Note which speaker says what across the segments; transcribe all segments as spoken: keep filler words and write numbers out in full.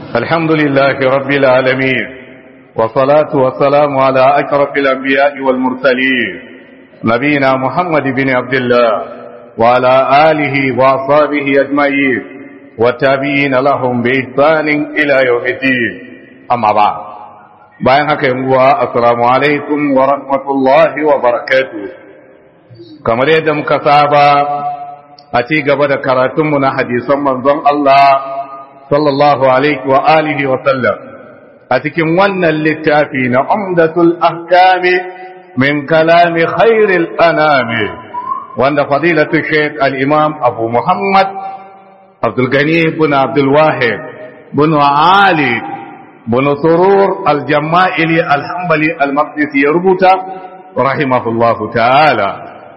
Speaker 1: الحمد لله رب العالمين والصلاة والسلام على أشرف الأنبياء والمرسلين نبينا محمد بن عبد الله وعلى آله وأصحابه أجمعين والتابعين لهم بإحسان إلى يوم الدين أما بعد bayan haka yin uwa assalamu alaikum wa rahmatullahi wa barakatuh kamar yadda muka saba a ci gaba da karatunmu na hadisan manzon Allah sallallahu alaihi wa alihi wa sallam a cikin wannan littafi na umdatul ahkami min kalami khairil anami wanda fadilatu shaykh al-imam abu muhammad abdul gani ibn abdul wahid ibn ali بن سرور الجمائلي الحنبلي المقدسي يربط رحمه الله تعالى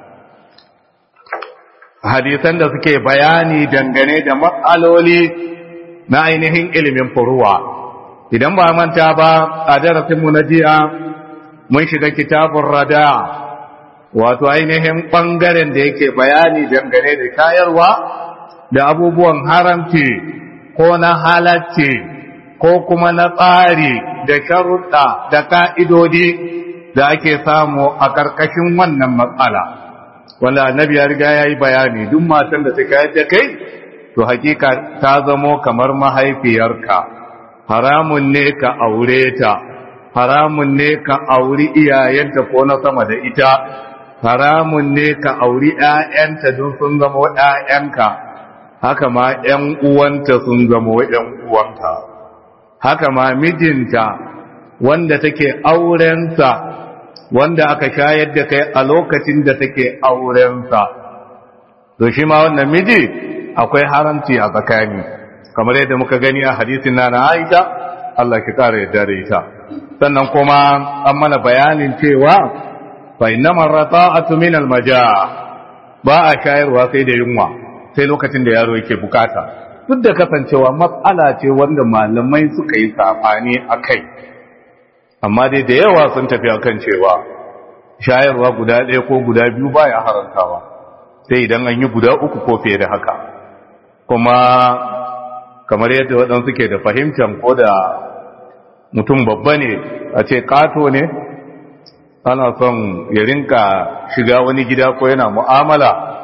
Speaker 1: hadisan da suke bayani dangane da matsaloli na ainihin ilimin furuwa idan ba manta ba a darasinmu na jiya mun shiga kitabun rada wato ainihin ɓangaren da yake bayani dangane da shayarwa da abubuwan haramci ko na halacci ko kuma na tsari da sharuɗa da ka'idodi da ake samu a ƙarƙashin wannan matsala wanda annabi ya riga ya yi bayani duk matan da ta kayar da kai to hakika ta zamo kamar mahaifiyarka haramun ne ka aure ta haramun ne ka auri iyayenta ko na sama da ita haramun ne ka auri ‘ya'yanta don sun zamo ‘ya'yanka haka ma ‘yan uwanta sun zamo ‘yan uwanka haka ma mijinta wanda take aurensa wanda aka shayar da kai a lokacin da take aurensa to shi ma wannan miji akwai haramci a tsakani kamar yadda muka gani a hadisin na Aisha Allah ki kare yadda da ita sannan kuma an mana bayanin cewa fa innamar rata'atu min al-majaa ba a shayarwa sai da yunwa sai lokacin da yaro yake bukata duk da kasancewa matsala ce wanda malamai suka yi safani a kai amma dai da yawa sun tafi akan cewa shayarwa guda ɗaya ko guda biyu baya harantawa sai idan an yi guda uku ko fiye da haka kuma kamar yadda waɗansu ke da fahimtar ko da mutum babba ne a ce ƙato ne ana son ya rinka shiga wani gida ko yana mu'amala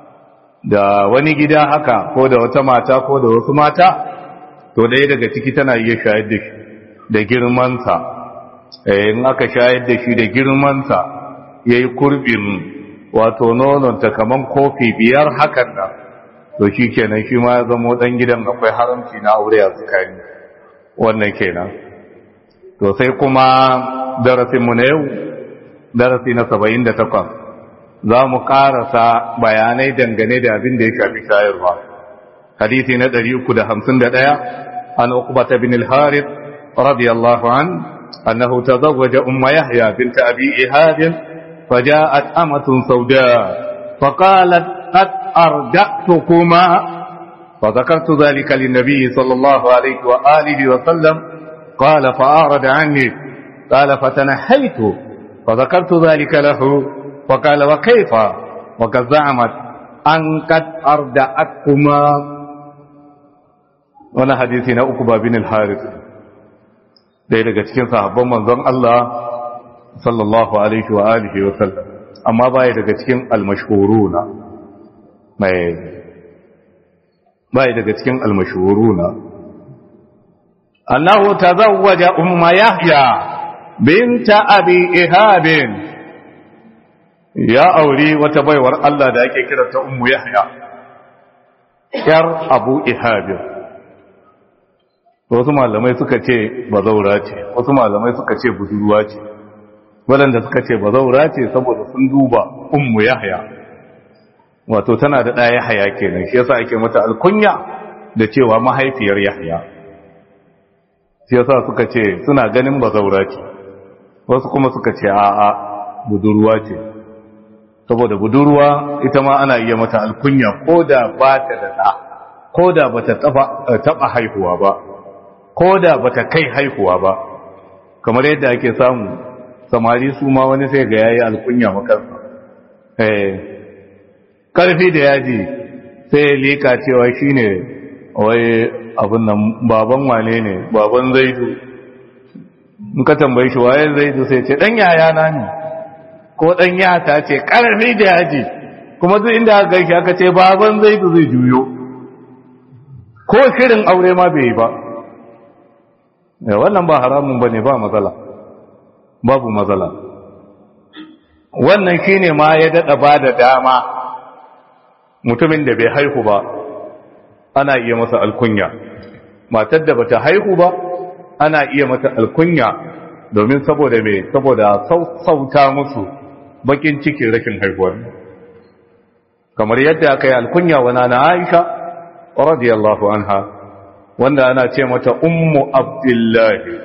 Speaker 1: da wani gida haka ko da wata mata ko da wasu mata to ɗaya daga ciki tana iya shayar da shi da girmansa in aka shayar da shi da girmansa ya yi kurbin wato nononta kamar kofi biyar hakan nan to shi kenan shi ma ya zama ɗan gidan akwai haramci na aure a tsakani wannan kenan to sai kuma darasinmu na yau darasi na saba'in da takwas za mu ƙarasa bayanai dangane da abin da ya shafi shayarwa hadisi na ɗari uku da hamsin da ɗaya an uqbata bin al-harith radiyallahu an annahu tazawwaja umma yahya bint abi ihab faja'at amatun sauda faqalat qad arda'tukuma فذكرت ذلك للنبي صلى الله عليه وآله وسلم قال فأعرض عني قال فتنحيت فذكرت ذلك له وقال وكيف وقد زعمت أن قد أردأتكما وانا حديثنا أقبى بن الحارث دai daga cikin sahabban manzon Allah sallallahu alaihi wa alihi wa sallam amma bai daga cikin almashhuruna mai bai daga cikin almashhuruna annahu tazawwaja umma yahya binta abi ihab ya auri wata baiwar Allah da ake kiranta ummu yahya yar abu ihab wasu malamai suka ce bazaura ce wasu malamai suka ce budurwa ce waɗanda suka ce bazaura ce saboda sun duba ummu yahya wato tana da ɗaya yahya kenan shi yasa ake mata alkunya da cewa mahaifiyar yahya shi yasa suka ce suna ganin bazaura ce wasu kuma suka ce a'a budurwa ce saboda budurwa ita ma ana iya mata alkunya ko da ba ta da ɗa ko da ba ta taɓa haihuwa ba ko da ba ta kai haihuwa ba kamar yadda ake samu samari su ma wani sai ga yayi alkunya makarsa eh karfi da yaji sai ya lika cewa shine wai abin nan baban wane ne baban zaidu in ka tambaye shi waye zaidu sai ce dan yaya na ne ko dan yata ce karami da yaji kuma duk inda aka gaishe aka ce baban zaidu zai juyo ko shirin aure ma bai yi ba wannan ba haramun bane ba matsala babu matsala wannan shine ma ya dada ba da dama mutumin da bai haihu ba ana iya masa alkunya matar da bata haihu ba ana iya mata alkunya domin saboda me saboda sauta musu bakin cikin rashin haihuwar kamar yadda aka yi alkunya wa nana Aisha radiyallahu anha wanda ana ce mata ummu abdullahi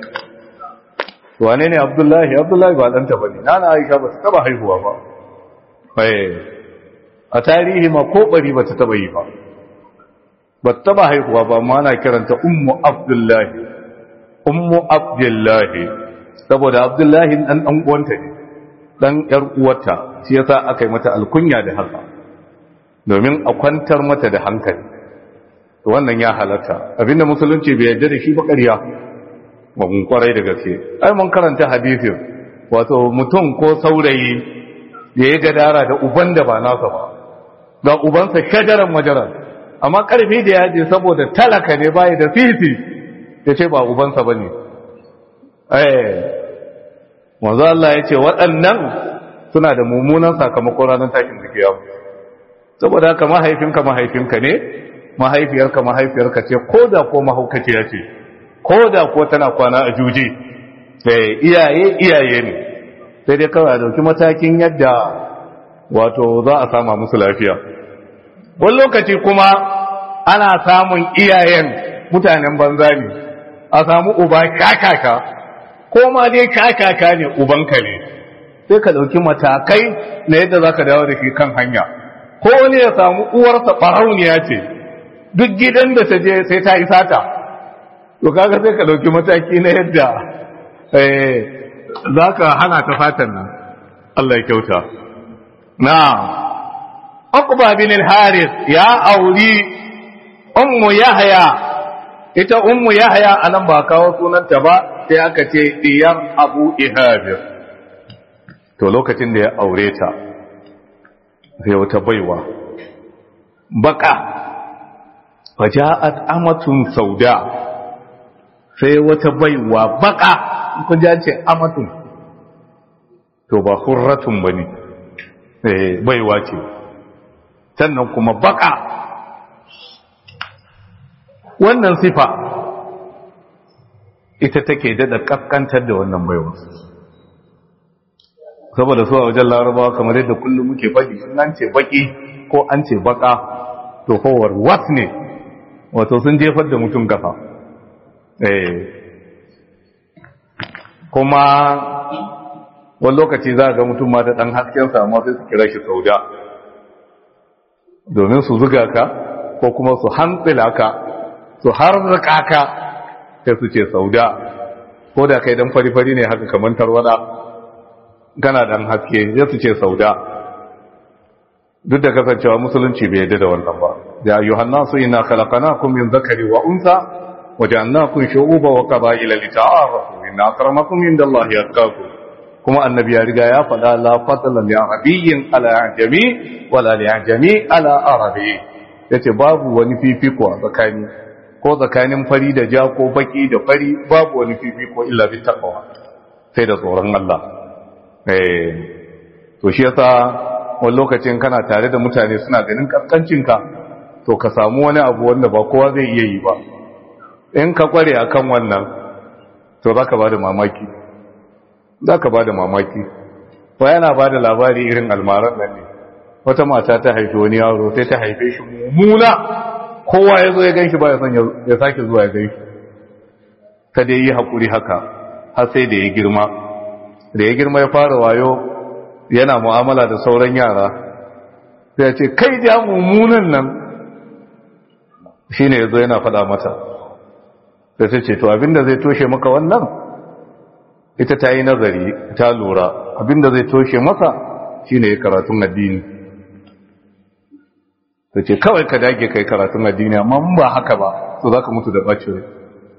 Speaker 1: wane ne abdullahi abdullahi ba danta bane nana Aisha ba ta taba haihuwa ba eh a tarihi ma ko bari ba ta taba yi ba ba ta taba haihuwa ba amma ana kiranta ummu abdullahi ummu abdullahi saboda abdullahi dan dan uwanta ne dan yar uwarta shi yasa aka yi mata alkunya da haka domin a kwantar mata da hankali wannan ya halatta abinda musulunci bai yarda da shi ba ƙarya ba mun kwarai da gaske ai mun karanta hadisin wato mutum ko saurayi da ya gadara da uban da ba nasa ba ga ubansa shajaran majaran amma karfi da yaji saboda talaka ne bai da fifi ya ce ba ubansa bane eh manzo Allah ya ce waɗannan suna da mummunan sakamakon ranar tashin kiyama saboda haka mahaifinka mahaifinka ne mahaifiyarka mahaifiyarka ce ko da ko mahaukaciya ce ko da ko tana kwana a juji sai iyaye iyaye ne sai dai kawai dauki matakin yadda wato za a sama musu lafiya wani lokaci kuma ana samun iyayen mutanen banza ne a samu uba kakaka ko ma dai kakaka ne ubanka ne sai ka dauki matakai na yadda za ka dawo da shi kan hanya ko wani ya samu uwarsa ɓarauniya ce duk gidan da ta je sai ta yi sata to kaga sai ka dauki mataki na yadda za ka hana ta fatan nan Allah ya kyauta na Uqba bin al-Harith ya auri ummu Yahya ita ummu Yahya anan ba kawo sunanta ba sai aka ce diyar Abu Ihab to lokacin da ya aure ta sai wata baiwa baka faja'at amatun sauda sai wata baiwa baka kun ji an ce amatun to ba hurratun bane eh baiwa ce sannan kuma baka wannan sifa ita take dada kaskantar da wannan baiwa saboda su a wajen larabawa kamar yadda kullum muke faɗi in an ce baki ko an ce baka to kowar was ne wato sun jefar da mutum gafa eh kuma wani lokaci za ga mutum ma da ɗan haskensa amma sai su kira shi sauda domin su zuga ka ko kuma su hantsila ka su harzuka ka sai su ce sauda ko da kai dan fari-fari ne haka kamar tarwada gana dan haske sai su ce sauda duk da kasancewa musulunci bai yadda da wannan ba ya ayyuhan nasu inna khalaqnakum min dhakari wa unsa wa ja'alnakum shu'uba wa qaba'ila lita'arafu inna akramakum indallahi atqakum kuma annabi ya riga ya faɗa la fadla li arabiyyin ala ajami wala li ajami ala arabi yace babu wani fifiko a tsakani ko tsakanin fari da ja ko baki da fari babu wani fifiko illa bi taqwa sai da tsoron Allah eh to shi yasa wani lokacin kana tare da mutane suna ganin kaskancinka to ka samu wani abu wanda ba kowa zai iya yi ba in ka kware akan wannan to zaka bada mamaki zaka bada mamaki ko yana bada labari irin almaran nan ne wata mata ta haifi wani yaro sai ta haife shi mummuna kowa ya zo ya ganshi ba ya son ya sake zuwa ya ganshi ta dai yi hakuri haka har sai da ya girma da ya girma ya fara wayo yana mu'amala da sauran yara sai ya ce kai ja mummunan nan shine yazo yana faɗa mata sai ta ce to abinda zai toshe maka wannan ita ta yi nazari ta lura abinda zai toshe masa shine karatun addini ta ce kawai ka dage kai karatun addini amma mun ba haka ba to za ka mutu da bacin rai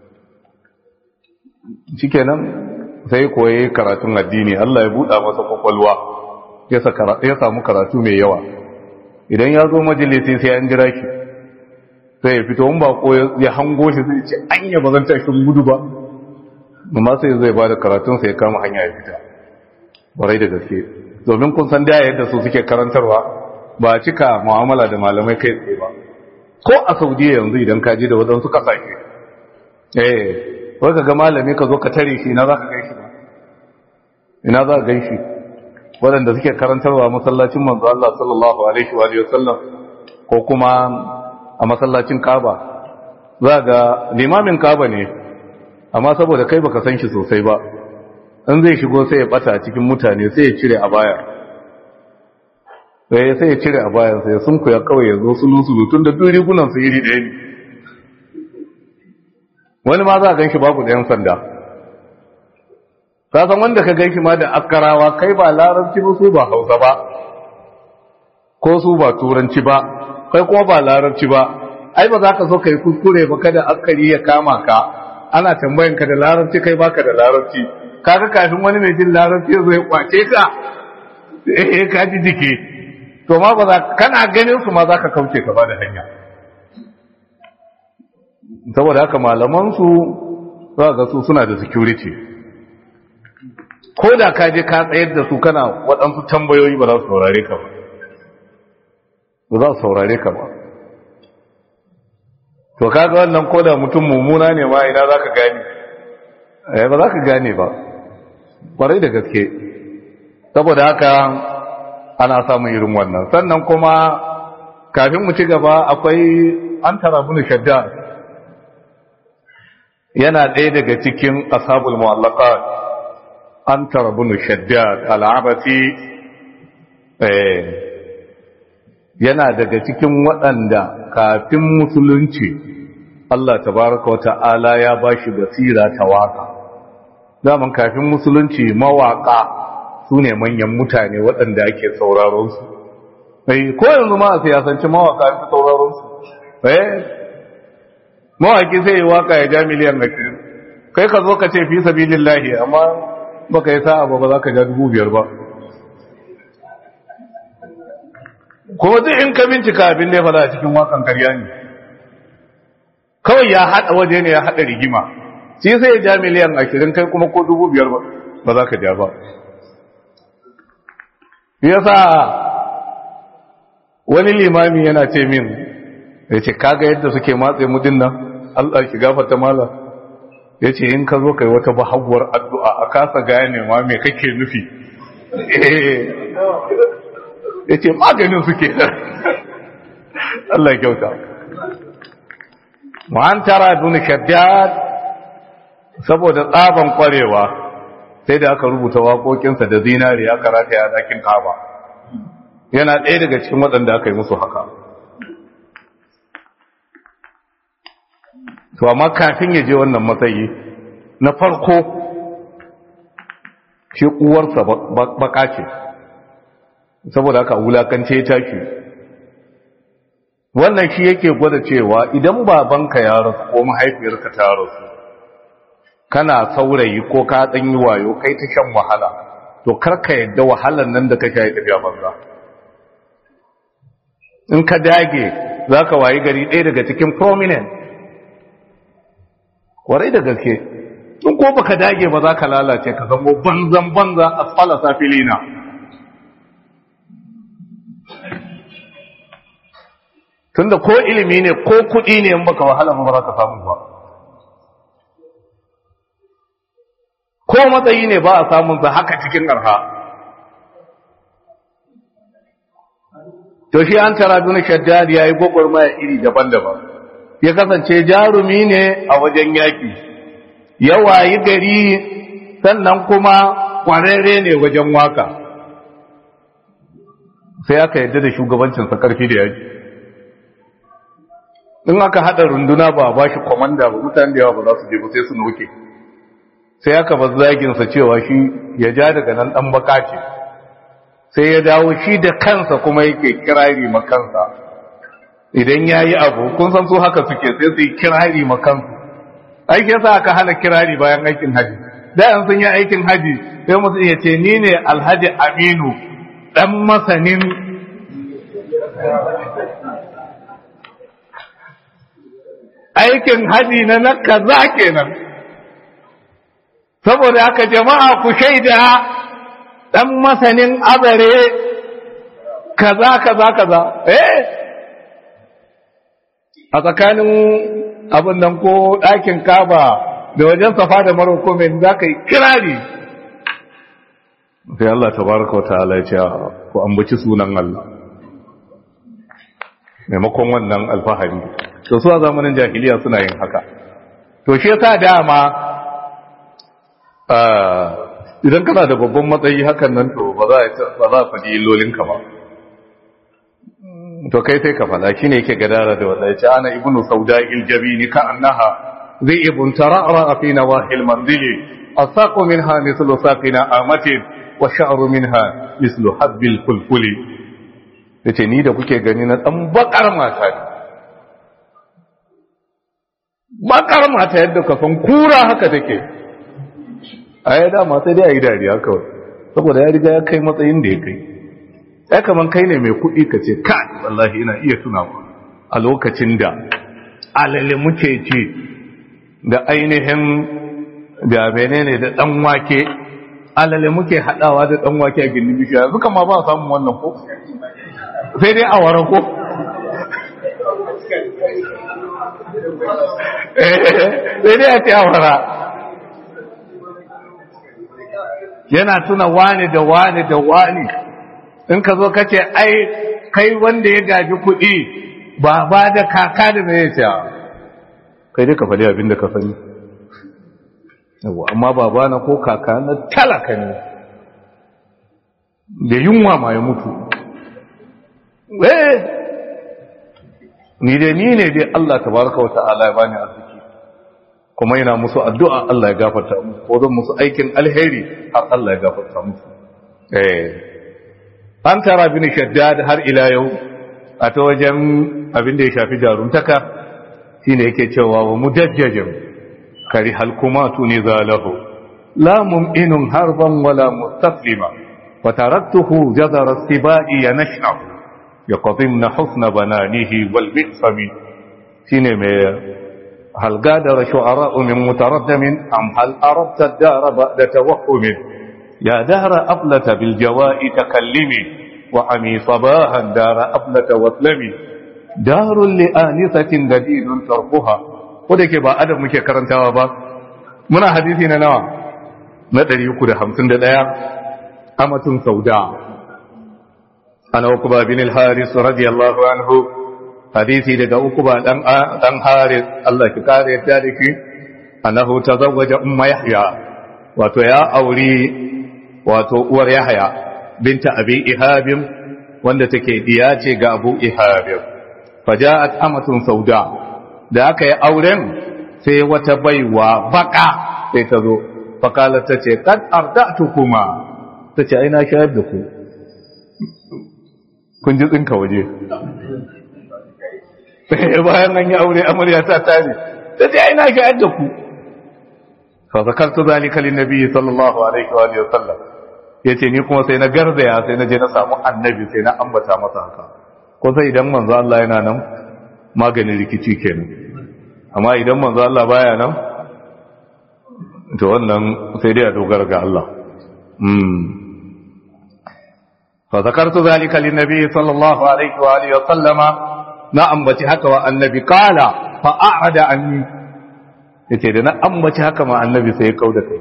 Speaker 1: shikenan sai koyi karatun addini Allah ya buɗa masa kwakwalwa ya samu karatu mai yawa idan ya zo majalisi sai an jira shi sai ya fito ba ko ya hango shi zai ce anya ba zan tashi gudu ba amma sai zai ba da karatun sai ya kama hanya ya fita barai da gaske domin kun san da yadda su suke karantarwa ba cika mu'amala da malamai kai tsaye ba ko a Saudiya yanzu idan ka je da wadansu kasashe eh wai ka ga malami ka zo ka tare shi ina za ka gaishe ba ina za ka gaishe wadanda suke karantarwa masallacin manzo Allah sallallahu alaihi wa sallam ko kuma a masallacin Kaaba za ga limamin Kaaba ne amma saboda kai baka san shi sosai ba in zai shigo sai ya bata cikin mutane sai ya cire a baya sai sai ya cire a baya sai sun kuya kawai ya zo sulu sulu tun da duk rigunan su iri ɗaya ne wani ma za a ganshi babu ɗayan sanda ka san wanda ka ganshi ma da askarawa kai ba larabci ba su ba hausa ba ko su ba turanci ba kai kuma ba larabci ba ai ba za ka so kai kuskure ba kada askari ya kama ka ana tambayan ka da larabci kai baka da larabci kaga kafin wani mai jin larabci zai kwace ka eh ka ji jiki to ma ba za kana ganin su ma za ka kauce ka ba da hanya saboda haka malaman su za ga su suna da security ko da ka je ka tsayar da su kana waɗansu tambayoyi ba za su saurare ka ba ba za su saurare ka ba to kaga wannan ko da mutum mummuna ne ma ina za ka gane eh ba za ka gane ba kwarai da gaske saboda haka ana samun irin wannan sannan kuma kafin mu ci gaba akwai an tara bunu shadda yana ɗaya daga cikin ashabul mu'allaqat an tara bunu shadda al'abati eh yana daga cikin waɗanda kafin musulunci Allah tabaraka wa ta'ala ya bashi basira ta waka zaman kafin musulunci mawaka su ne manyan mutane waɗanda ake sauraron su eh ko yanzu ma a siyasanci mawaka ake sauraron su eh mawaki sai yi waka ya ja miliyan ashirin kai ka zo ka ce fi sabilillahi amma baka yi sa'a ba ba za ka ja dubu biyar ba kuma duk in ka bincika abin da ya fada a cikin wakan karya ne kawai ya haɗa waje ne ya haɗa rigima shi sai ya ja miliyan ashirin kai kuma ko dubu biyar ba za ka ja ba yasa wani limami yana ce min ya ce kaga yadda suke matse mudin nan Allah shi gafarta mala ya ce in ka zo kai wata bahaguwar addu'a a kasa gane ma me kake nufi ya ce maganin suke Allah kyauta ma'an tara duni shaddad saboda tsaban kwarewa sai da aka rubuta waƙoƙinsa da zinari aka rataya a ɗakin Kaaba yana ɗaya daga cikin waɗanda aka yi musu haka to amma kafin ya je wannan matsayi na farko shi uwarsa baka ce saboda haka wulakance ya tashi wannan shi yake gwada cewa idan babanka ya rasu ko mahaifiyarka ta rasu kana saurayi ko ka tsanyi wayo kai ta shan wahala to karka yadda wahalar nan da kake yi tafiya banza in ka dage zaka wayi gari ɗaya daga cikin prominent kwarai da gaske in ko baka dage ba za ka lalace ka zamo banzan banza asfala safilina tunda ko ilimi ne ko kuɗi ne in baka wahala ba za ka samu ba ko matsayi ne ba a samun sa haka cikin arha to shi an tara bin shaddad yayi gogormaya iri daban-daban ya kasance jarumi ne a wajen yaki ya wayi gari sannan kuma kwararre ne wajen waka sai aka yadda da shugabancin sa karfi da yaki in aka hada runduna ba ba shi komanda ba mutane da yawa ba za su je ba sai su noke sai aka ba zaginsa cewa shi ya ja daga nan dan baka ce sai ya dawo shi da kansa kuma yake kirari makansa idan ya yi abu kun san su haka suke sai su yi kirari makansu aiki yasa aka hana kirari bayan aikin haji da yan sun yi aikin haji sai musu iya ce ni ne alhaji aminu dan masanin aikin haji na na kaza kenan saboda haka jama'a ku shaida dan masanin azare kaza kaza kaza eh a tsakanin abin nan ko ɗakin kaba da wajen safa da marwa ko mai za ka yi kirari sai Allah tabaraka wa ta'ala ya ce ku ambaci sunan Allah maimakon wannan alfahari to su a zamanin jahiliya suna yin haka to shi yasa dama idan kana da babban matsayi hakan nan to ba za ba za ka ji illolinka ba to kai sai ka fada shine yake gadara da wanda yace ana ibnu sauda'il jabini ka annaha dhi'ibun tara'ra fi nawahil manzili asaqu minha mithlu saqina amatin wa sha'ru minha mithlu habbil fulfuli yace ni da kuke gani na dan bakar mata ne bakar mata yadda ka san kura haka take ai da ma sai dai ayi dariya kawai saboda ya riga ya kai matsayin da ya kai ya kaman kai ne mai kuɗi ka ce kai wallahi ina iya tunawa a lokacin da alale muke ci da ainihin da menene da dan wake alale muke hadawa da dan wake a gindin bishiya yanzu kama ba samun wannan ko sai dai awara ko sai dai a ce awara yana tuna wani da wani da wani in ka zo ka ce ai kai wanda ya gaji kuɗi ba ba da kaka da mai ce kai dai ka faɗi abin da ka sani amma baba na ko kaka na talaka ne da yunwa ma ya mutu eh ni dai ni ne dai Allah tabaraka wa ta'ala ya bani arziki kuma yana musu addu'a Allah ya gafarta musu ko zan musu aikin alheri har Allah ya gafarta musu eh an tara bin shaddad har ila yau a ta wajen abin da ya shafi jaruntaka shine yake cewa wa mudajjajin kari halkumatu nizalahu la mum'inun harban wala mustaslima wa taraktuhu jazara sibai yanashu yaqdimna husna bananihi wal bi'sami shine mai hal gadara shu'ara min mutaraddamin am hal aradta ad-dara ba'da tawahhum يا دهر أبلة بالجواء تكلمي وعمي صباها دار أبلة واسلمي دار لآنسة لذيذ ترفها ودك با أدب مكي كرنتها با منا حديثنا نوا ندري يقول حمسن دلايا أمة سوداء أنا أقبى بن الحارث رضي الله عنه حديثي لك أقبى أن حارث الله كاري ذلك أنه تزوج أم يحيى وتيا أولي wato uwar Yahaya binta Abi Ihabim wanda take diya ce ga Abu Ihabim faja'at amatun sauda da aka yi auren sai wata baiwa baka sai ta zo fakala ta ce kad arda'tukuma ta ce ai na shayar da ku kun ji tsinka waje bayan an yi aure amarya ta tare ta ce ai na shayar da ku fa zakartu zalika lin nabi sallallahu alaihi wa alihi wasallam yace ni kuma sai na garzaya sai na je na samu annabi sai na ambata masa haka ko sai idan manzo Allah yana nan maganin rikici kenan amma idan manzo Allah baya nan to wannan sai dai a dogara ga Allah mm fa zakartu zalika lin nabi sallallahu alaihi wa alihi wasallam na ambaci haka wa annabi qala fa a'ada anni yace da na ambaci haka ma annabi sai ya kauda kai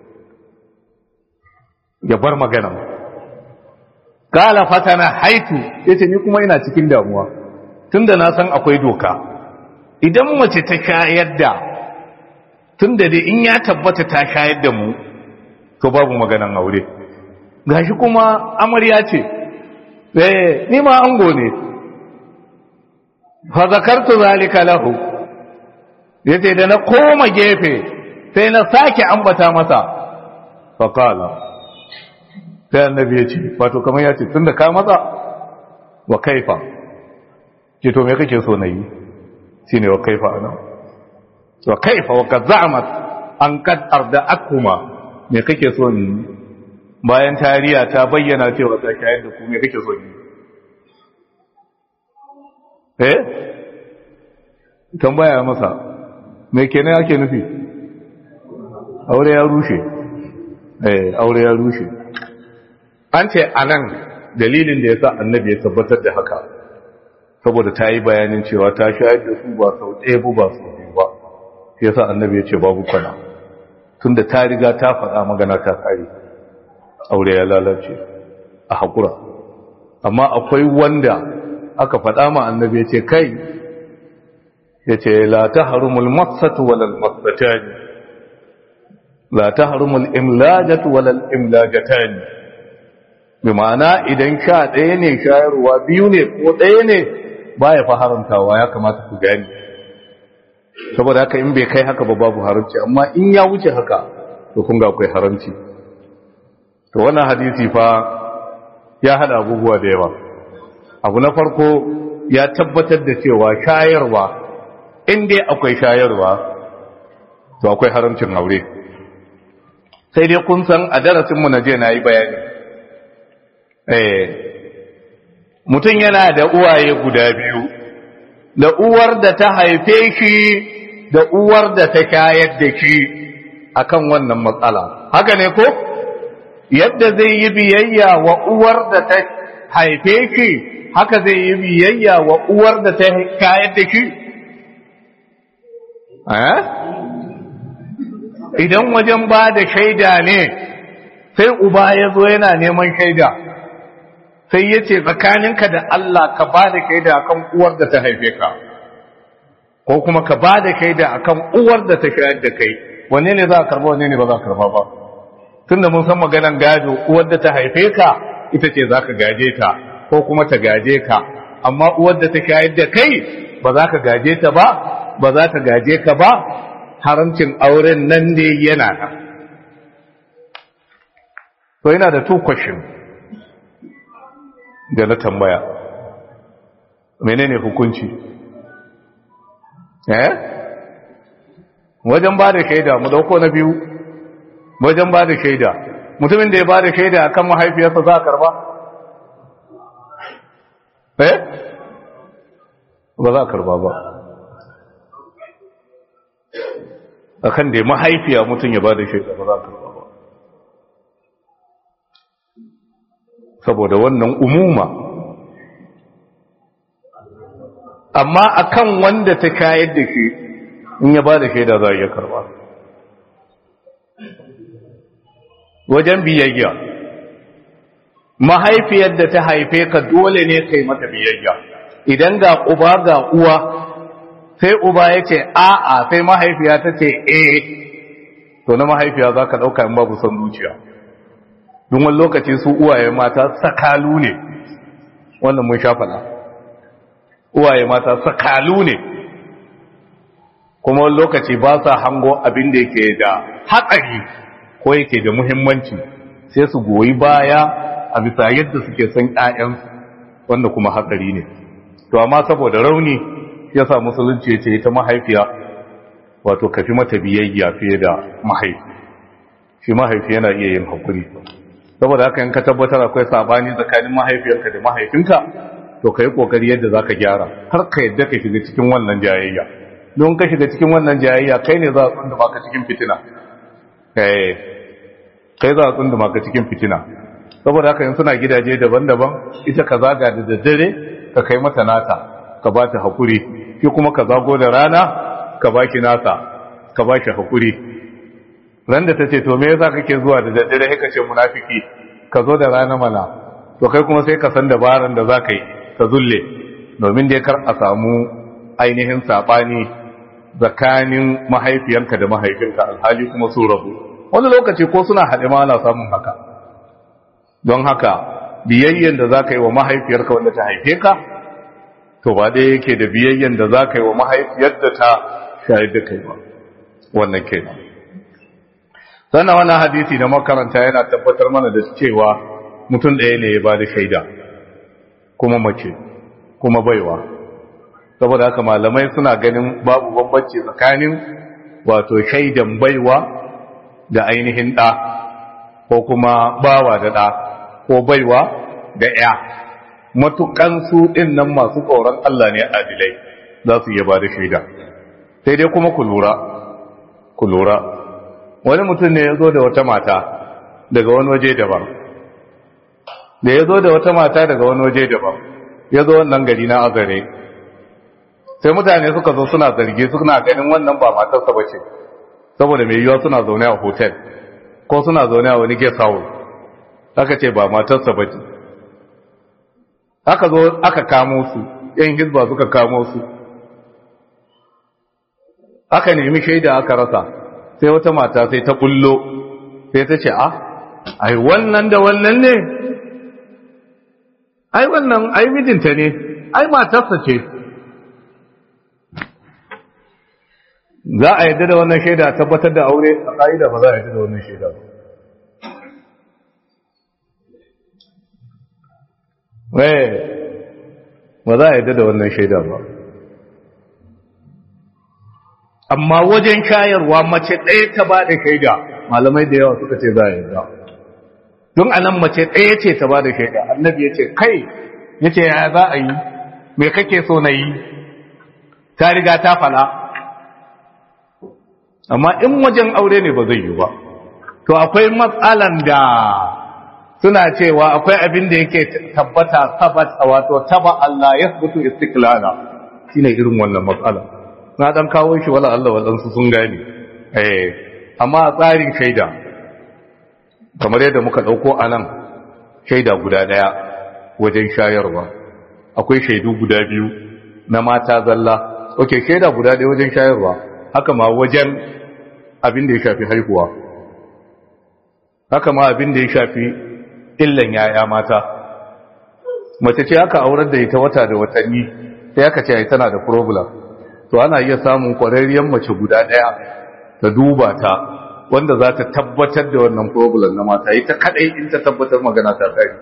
Speaker 1: ya bar magana kala fatana haitu yace ni kuma ina cikin damuwa tunda na san akwai doka idan mace ta shayar da tunda dai in ya tabbata ta shayar da mu to babu maganan aure gashi kuma amarya ce eh ni ma ango ne fa zakartu zalika lahu yace da na koma gefe sai na sake ambata masa fa qala sai annabi ya ce wato kamar ya ce tunda ka matsa wa kaifa ce to me kake so na yi shine wa kaifa ana wa kaifa wa kad za'amat an kad arda'akuma me kake so ni bayan tariya ta bayyana cewa ta shayar da ku me kake so ni eh tambaya masa me kenan yake nufi aure ya rushe eh aure ya rushe an ce anan dalilin da yasa annabi ya tabbatar da haka saboda ta yi bayanin cewa ta shayar da su ba sau ɗaya ba sau biyu ba sai yasa annabi ya ce babu kwana tunda ta riga ta faɗa magana ta kare aure ya lalace a haƙura amma akwai wanda aka faɗa ma annabi ya ce kai ya ce la ta harumul matsatu walal matsatani la ta harumul imlajatu walal imlajatani bi ma'ana idan sha ɗaya ne shayarwa biyu ne ko ɗaya ne ba ya fa haramtawa ya kamata ku gani saboda haka in bai kai haka ba babu haramci amma in ya wuce haka to kun ga akwai haramci to wannan hadisi fa ya hada abubuwa da yawa abu na farko ya tabbatar da cewa shayarwa in dai akwai shayarwa to akwai haramcin aure sai dai kun san a darasinmu na je na yi bayani eh mutum yana da uwaye guda biyu da uwar da ta haife shi da uwar da ta shayar da shi akan wannan matsala haka ne ko yadda zai yi biyayya wa uwar da ta haife shi haka zai yi biyayya wa uwar da ta shayar da shi eh idan wajen ba da shaida ne sai uba ya zo yana neman shaida sai ya ce tsakaninka da Allah ka ba da shaida akan uwar da ta haife ka ko kuma ka ba da shaida akan uwar da ta shayar da kai wanne ne za a karba wanne ne ba za a karba ba tunda mun san maganan gado uwar da ta haife ka ita ce za ka gaje ta ko kuma ta gaje ka amma uwar da ta shayar da kai ba za ka gaje ta ba ba za ta gaje ka ba haramcin auren nan ne yana nan to yana da two question da na tambaya menene hukunci eh wajen ba da shaida mu dauko na biyu wajen ba da shaida mutumin da ya ba da shaida akan mahaifiyarsa za a karba eh ba za a karba ba akan da mahaifiya mutum ya ba da shaida ba za a karba ba saboda wannan umuma amma akan wanda ta kayar da shi in ya ba da shaida za a iya karba wajen biyayya mahaifiyar da ta haife ka dole ne kai mata biyayya idan ga uba ga uwa sai uba ya ce a'a sai mahaifiya ta ce eh to na mahaifiya za ka ɗauka in babu son zuciya don wani lokaci su uwaye mata sakalu ne wannan mun sha faɗa uwaye mata sakalu ne kuma wani lokaci ba sa hango abin da yake da hatsari ko yake da muhimmanci sai su goyi baya a bisa yadda suke son ƴaƴansu wanda kuma hatsari ne to amma saboda rauni yasa musulunci ya ce ita mahaifiya wato kafi mata biyayya fiye da mahaifi shi mahaifi yana iya yin hakuri saboda haka in ka tabbatar akwai sabani tsakanin mahaifiyarka da mahaifinka to kai kokari yadda zaka gyara har ka yadda ka shiga cikin wannan jayayya don ka shiga cikin wannan jayayya kai ne za a tsunda maka cikin fitina eh kai za a tsunda maka cikin fitina saboda haka in suna gidaje daban-daban ita ka zaga da daddare ka kai mata nata ka ba ta hakuri ki kuma ka zago da rana ka ba ki nata ka ba ki hakuri ran da tace to me yasa kake zuwa da daddare sai ka ce munafiki ka zo da rana mana to kai kuma sai ka san dabaran da zaka yi ka zulle domin dai kar a samu ainihin sabani tsakanin mahaifiyanka da mahaifinka alhali kuma su rabu wani lokaci ko suna haɗe ma ana samun haka don haka biyayyen da zaka yi wa mahaifiyarka wanda ta haife ka to ba dai yake da biyayyen da zaka yi wa mahaifiyar da ta shayar da kai ba wannan kenan sannan wannan hadisi da makaranta yana tabbatar mana da cewa mutum ɗaya ne ya ba da shaida kuma mace kuma baiwa saboda haka malamai suna ganin babu bambanci tsakanin wato shaidan baiwa da ainihin ɗa ko kuma bawa da ɗa ko baiwa da ya matukan su ɗin nan masu tsoron Allah ne adilai za su iya ba da shaida sai dai kuma ku lura ku lura wani mutum ne ya zo da wata mata daga wani waje daban da ya zo da wata mata daga wani waje daban ya zo wannan gari na azare sai mutane suka zo suna zargi suna ganin wannan ba matarsa ba ce saboda mai yiwuwa suna zaune a hotel ko suna zaune a wani guest house aka ce ba matarsa ba ce aka zo aka kamo su yan hizba suka kamo su aka nemi shaida aka rasa sai wata mata sai ta bullo sai ta ce a ai wannan da wannan ne ai wannan ai mijinta ne ai matarsa ce za a yadda da wannan shaida a tabbatar da aure a ƙa'ida ba za a yadda da wannan shaida ba wai ba za a yadda da wannan shaida ba amma wajen shayarwa mace ɗaya ta ba da shaida malamai da yawa suka ce za a yadda don a nan mace ɗaya ce ta ba da shaida annabi ya ce kai ya ce ya za a yi me kake so na yi ta riga ta fala amma in wajen aure ne ba zai yi ba to akwai matsalan da suna cewa akwai abin da yake tabbata sabata wato taba Allah ya sabutu istiklala shine irin wannan matsala na dan kawo shi wala Allah wadansu sun gane eh amma a tsarin shaida kamar yadda muka dauko anan shaida guda daya wajen shayarwa akwai shaidu guda biyu na mata zalla okay shaida guda daya wajen shayarwa haka ma wajen abin da ya shafi haihuwa haka ma abin da ya shafi illan yaya mata mace ce aka aurar da ita wata da watanni sai aka ce ai tana da problem to ana iya samun kwararriyar mace guda daya ta duba ta wanda za ta tabbatar da wannan problem na mata ita kadai in ta tabbatar magana ta kai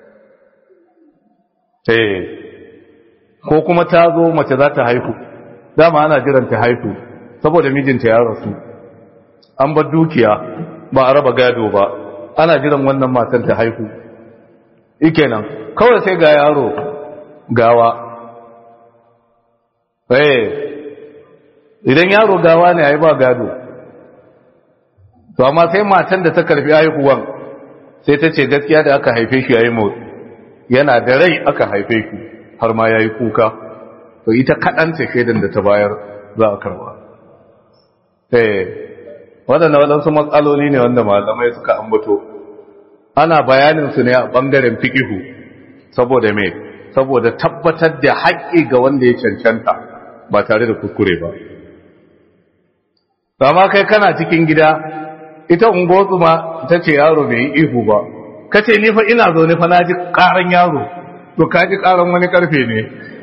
Speaker 1: eh ko kuma ta zo mace za ta haihu dama ana jiran ta haihu saboda mijinta ya rasu an bar dukiya ba a raba gado ba ana jiran wannan matan ta haihu ikenan kawai sai ga yaro gawa eh idan yaro gawa ne ai ba gado to amma sai matan da ta karbi haihuwan sai ta ce gaskiya da aka haife shi yayi motsi yana da rai aka haife shi har ma yayi kuka to ita kadanta shedan da ta bayar za a karba eh waɗanda waɗansu matsaloli ne wanda malamai suka ambato ana bayaninsu ne a ɓangaren fikihu saboda me saboda tabbatar da haƙƙi ga wanda ya cancanta ba tare da kuskure ba amma kai kana cikin gida ita ungozu ma ta ce yaro bai yi ihu ba ka ce ni fa ina zaune fa na ji ƙaran yaro to ka ji ƙaran wani ƙarfe ne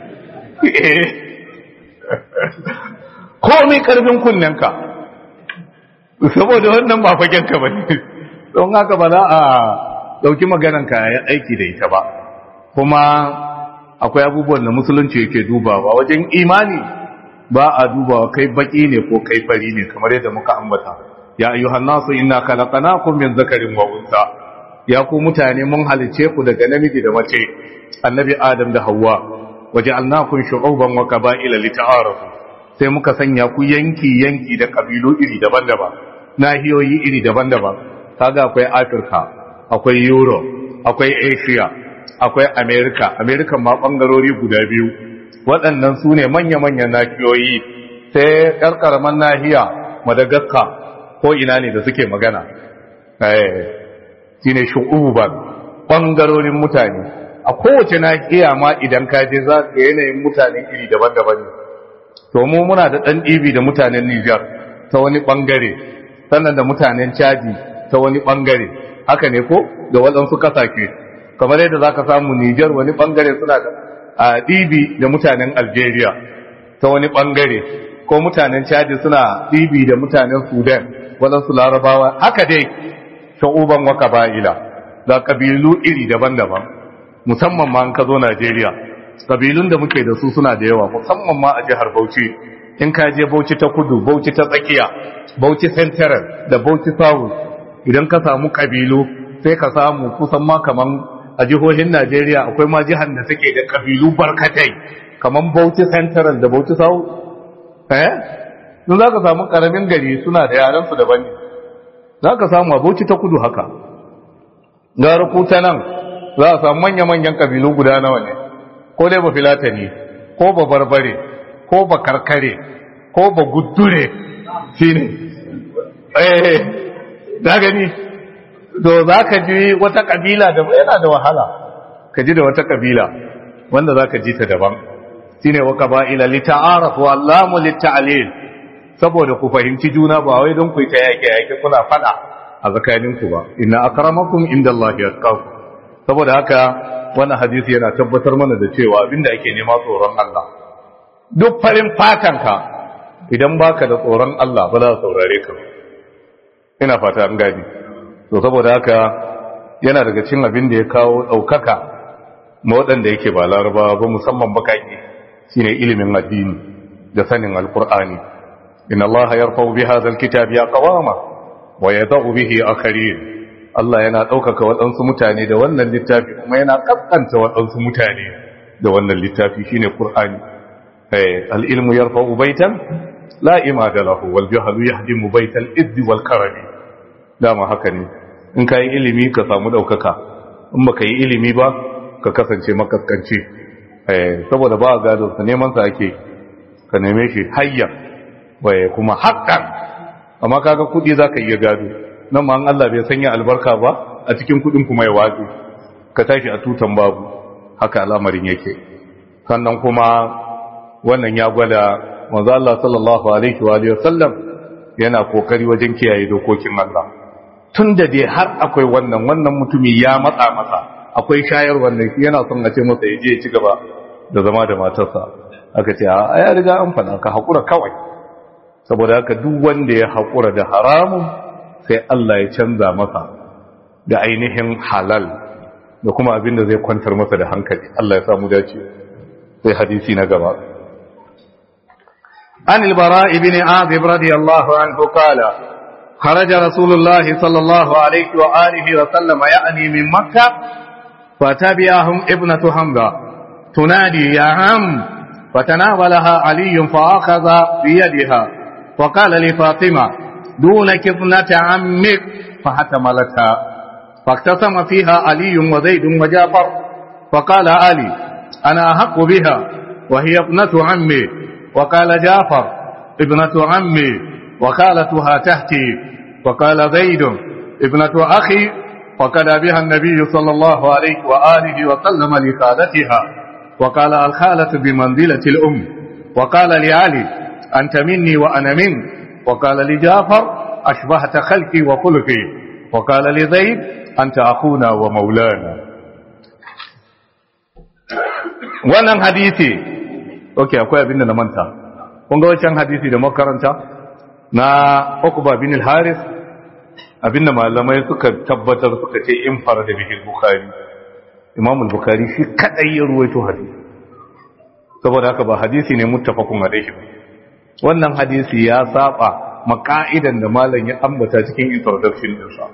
Speaker 1: komai ƙarfin kunnenka saboda wannan ba fagenka ba ne don haka ba za a ɗauki maganarka ya aiki da ita ba kuma akwai abubuwan da musulunci yake dubawa wajen imani ba a dubawa kai baki ne ko kai fari ne kamar yadda muka ambata ya ayyuhan nasu inna khalaqnakum min zakarin wa unsa ya ku mutane mun halice ku daga namiji da mace annabi adam da Hauwa waja'alnakum shu'uban wa qaba'ila lita'arafu sai muka sanya ku yanki-yanki da ƙabilu iri daban-daban nahiyoyi iri daban-daban kaga akwai Afirka akwai Europe akwai Asia akwai America America ma bangarori guda biyu waɗannan su ne manya-manyan nahiyoyi sai ƴar ƙaraman nahiya Madagascar ko ina ne da suke magana eh shine shu'uban bangarorin mutane a kowace nahiya ma idan ka je za ka yanayin mutane iri daban-daban ne to mu muna da ɗan ɗibi da mutanen Nijar ta wani ɓangare sannan da mutanen Chadi ta wani ɓangare haka ne ko da waɗansu kasashe kamar yadda za ka samu Nijar wani ɓangare suna da a ɗibi da mutanen Algeria ta wani ɓangare ko mutanen Chadi suna ɗibi da mutanen Sudan waɗansu Larabawa haka dai sha'uban wa kaba'ila da ƙabilu iri daban-daban musamman ma an ka zo Najeriya kabilun da muke da su suna da yawa musamman ma a jihar Bauchi in ka je Bauchi ta kudu Bauchi ta tsakiya Bauchi central da Bauchi south idan ka samu kabilu sai ka samu kusan ma kaman a jihohin Najeriya akwai ma jihar da take da kabilu barkatai kaman Bauchi central da Bauchi south eh don zaka samu karamin gari suna da yaran su daban ne zaka samu a Bauchi ta kudu haka ga rukuta nan za a samu manya-manyan kabilu guda nawa ne ko dai ba filatani ko ba barbare ko ba karkare ko ba guddure shi ne eh da gani to za ka ji wata kabila da yana da wahala ka ji da wata kabila wanda za ka ji ta daban shi ne waka ba'ila lita'arafu allamu litta'alil saboda ku fahimci juna ba wai don ku yi ta yaƙe-yaƙe kuna faɗa a tsakaninku ba inna akramakum inda Allah ya tsaku saboda haka wannan hadisi yana tabbatar mana da cewa abinda ake nema tsoron Allah duk farin fatanka idan baka da tsoron Allah ba za ka saurare ka ina fata an gani to saboda haka yana daga cikin abin da ya kawo daukaka ma waɗanda yake ba larabawa ba musamman bakaki shine ilimin addini da sanin alqur'ani inna Allah yarfa'u bi hadha alkitabi aqwama wa yad'u bihi akharin Allah yana ɗaukaka waɗansu mutane da wannan littafi kuma yana ƙasƙanta waɗansu mutane da wannan littafi shi ne ƙur'ani. Al'ilmu ya rufa ubaitan la'ima da lahu wal jahalu ya haɗi mu baitan izzi wal karami. Dama haka ne, in ka yi ilimi ka samu ɗaukaka, in ba ka yi ilimi ba ka kasance makaskanci. Saboda ba a gado sa neman sa ake ka neme shi hayyan kuma haƙƙan, amma kaga kuɗi za ka iya gado. nan ma an Allah bai sanya albarka ba a cikin kudin kuma ya watsi ka tashi a tutan babu haka al'amarin yake sannan kuma wannan ya gwada manzo Allah sallallahu alaihi wa alihi wasallam yana kokari wajen kiyaye dokokin Allah tunda dai har akwai wannan wannan mutumi ya matsa masa akwai shayar wannan yana son a ce masa yaje ya ci gaba da zama da matarsa aka ce a ya riga an fada ka hakura kawai saboda haka duk wanda ya hakura da haramun sai Allah ya canza masa da ainihin halal da kuma abin da zai kwantar masa da hankali Allah ya samu dace sai hadisi na gaba an al-bara ibn azib radiyallahu anhu qala kharaja rasulullah sallallahu alayhi wa alihi wa sallam ya'ni min makkah fatabi'ahum ibnatu hamza tunadi ya am fatanawalaha ali fa akhadha bi yadiha wa qala li fatima دونك ابنة عمك فحتملتها فاقتسم فيها علي وزيد وجعفر فقال علي أنا أحق بها وهي ابنة عمي وقال جعفر ابنة عمي وخالتها تحتي وقال زيد ابنة أخي فقال بها النبي صلى الله عليه وآله وسلم لخالتها وقال الخالة بمنزلة الأم وقال لعلي أنت مني وأنا منك وقال لجعفر أشبهت خلقي وخلقي وقال لزيد أنت أخونا ومولانا wannan hadisi okay akwai abin da na manta kun ga wancan hadisi da makaranta na Uqba bin al-Haris abinda malamai suka tabbatar suka ce in fara da bihi Bukhari Imam al-Bukhari shi kadai ya ruwaito hadisi saboda haka ba hadisi ne muttafaqun alaihi ba wannan hadisi ya saba maka'idan da malam ya ambata cikin introduction ɗinsa.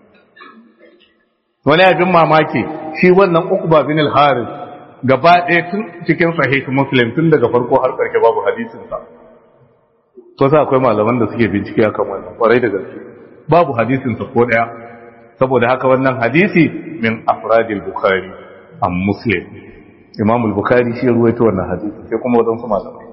Speaker 1: Wani abin mamaki shi wannan Uqba bin al-Harith gaba ɗaya tun cikin sahih Muslim tun daga farko har ƙarshe babu hadisinsa. To sai akwai malaman da suke bincike akan wannan kwarai da gaske. Babu hadisinsa ko ɗaya. Saboda haka wannan hadisi min afradil Bukhari am Muslim. Imam al-Bukhari shi ya ruwaito wannan hadisi sai kuma wadansu malamai.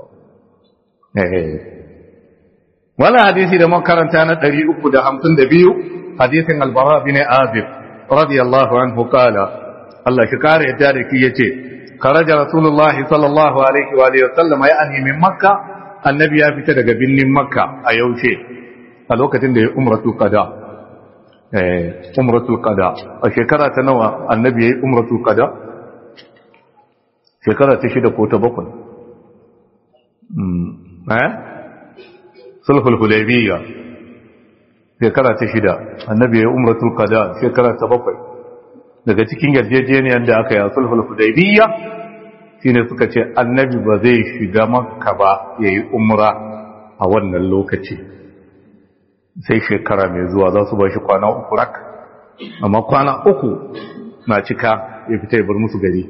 Speaker 1: Wannan hadisi da makaranta na ɗari uku da hamsin da biyu hadisin albara bin azib radiyallahu anhu kala Allah shi kare yadda da ki yace kharaja rasulullahi sallallahu alaihi wa alihi wasallam ya'ani min makka annabi ya fita daga binnin makka a yaushe a lokacin da ya umratu qada eh umratu qada a shekara ta nawa annabi ya yi umratu qada shekara ta shida ko ta bakwai eh sulhul hudaybiyya shekara ta shida annabi ya umratul qada shekara ta bakwai daga cikin yarjejeniyar da aka yi sulhul hudaybiyya shine suka ce annabi ba zai shiga makka ba yayi umra a wannan lokaci sai shekara mai zuwa za su ba shi kwana uku rak amma kwana uku na cika ya fita ya bar musu gari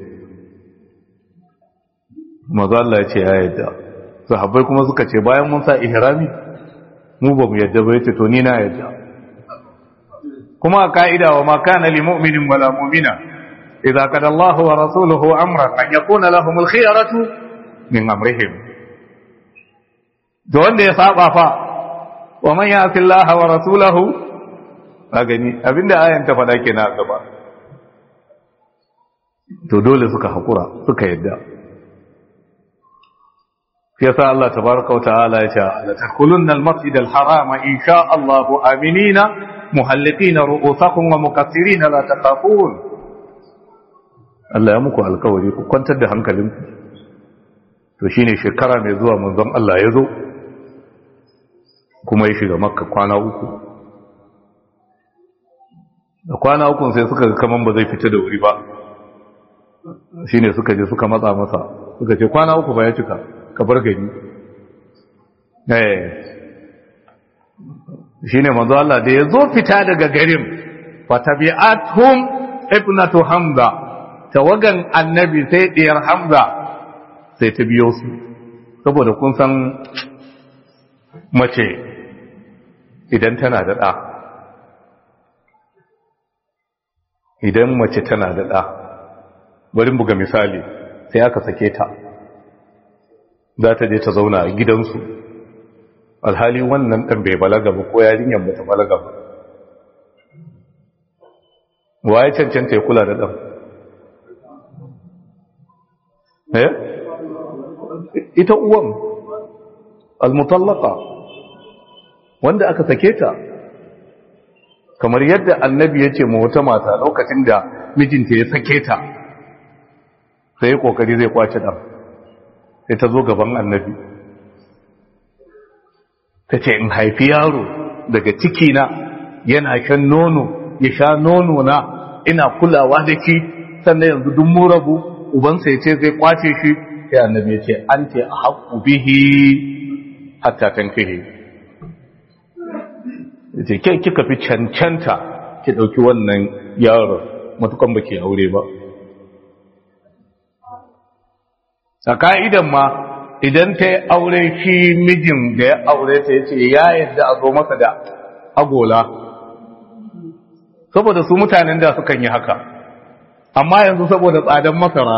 Speaker 1: maza Allah ya ce ya yadda sahabbai kuma suka ce bayan mun sa ihrami mu ba mu yadda ba yace to ni na yadda kuma ka'ida wa ma kana lil mu'minin wala mu'mina idza qada Allahu wa rasuluhu amran an yakuna lahum al khiyaratu min amrihim to wanda ya saba fa wa man ya'ti Allah wa rasulahu a gani abinda ayan ta faɗa kenan gaba to dole suka hakura suka yadda sai yasa Allah tabaaraka wa ta'ala ya ce la tadkhulunna al-masjid al-haram insha Allah aminina muhalliqina ru'usakum wa muqassirina la takhafun Allah ya muku alkawari ku kwantar da hankalinku to shine shekara mai zuwa manzon Allah ya zo kuma ya shiga makka kwana uku da kwana uku sai suka ga kaman ba zai fita da wuri ba shine suka je suka matsa masa suka ce kwana uku ba ya cika ka bar gari eh shine manzo Allah da ya zo fita daga garin fatabi'athum ibnatu hamza tawagan annabi sai diyar hamza sai ta biyo su saboda kun san mace idan tana da ɗa idan mace tana da ɗa bari buga misali sai aka sake ta za ta je ta zauna a gidansu alhali wannan ɗan bai balaga ba ko yarinyar ba ta balaga ba waye cancanta ya kula da ɗan eh ita uwan almutallaka wanda aka sake ta kamar yadda annabi ya ce ma wata mata lokacin da mijinta ya sake ta sai ya kokari zai kwace ɗan sai ta zo gaban annabi ta ce in haifi yaro daga cikina yana shan nono ya sha nono na ina kulawa da shi sannan yanzu duk mu rabu ubansa ya ce zai kwace shi sai annabi ya ce an ce a haƙu bihi hatta tankihi ya ce kai kika fi cancanta ki ɗauki wannan yaron matukan ba ke aure ba a ka'idan ma idan ta yi aure shi mijin da ya aure ta ya ce ya yadda a zo masa da agola saboda su mutanen da sukan yi haka amma yanzu saboda tsadan masara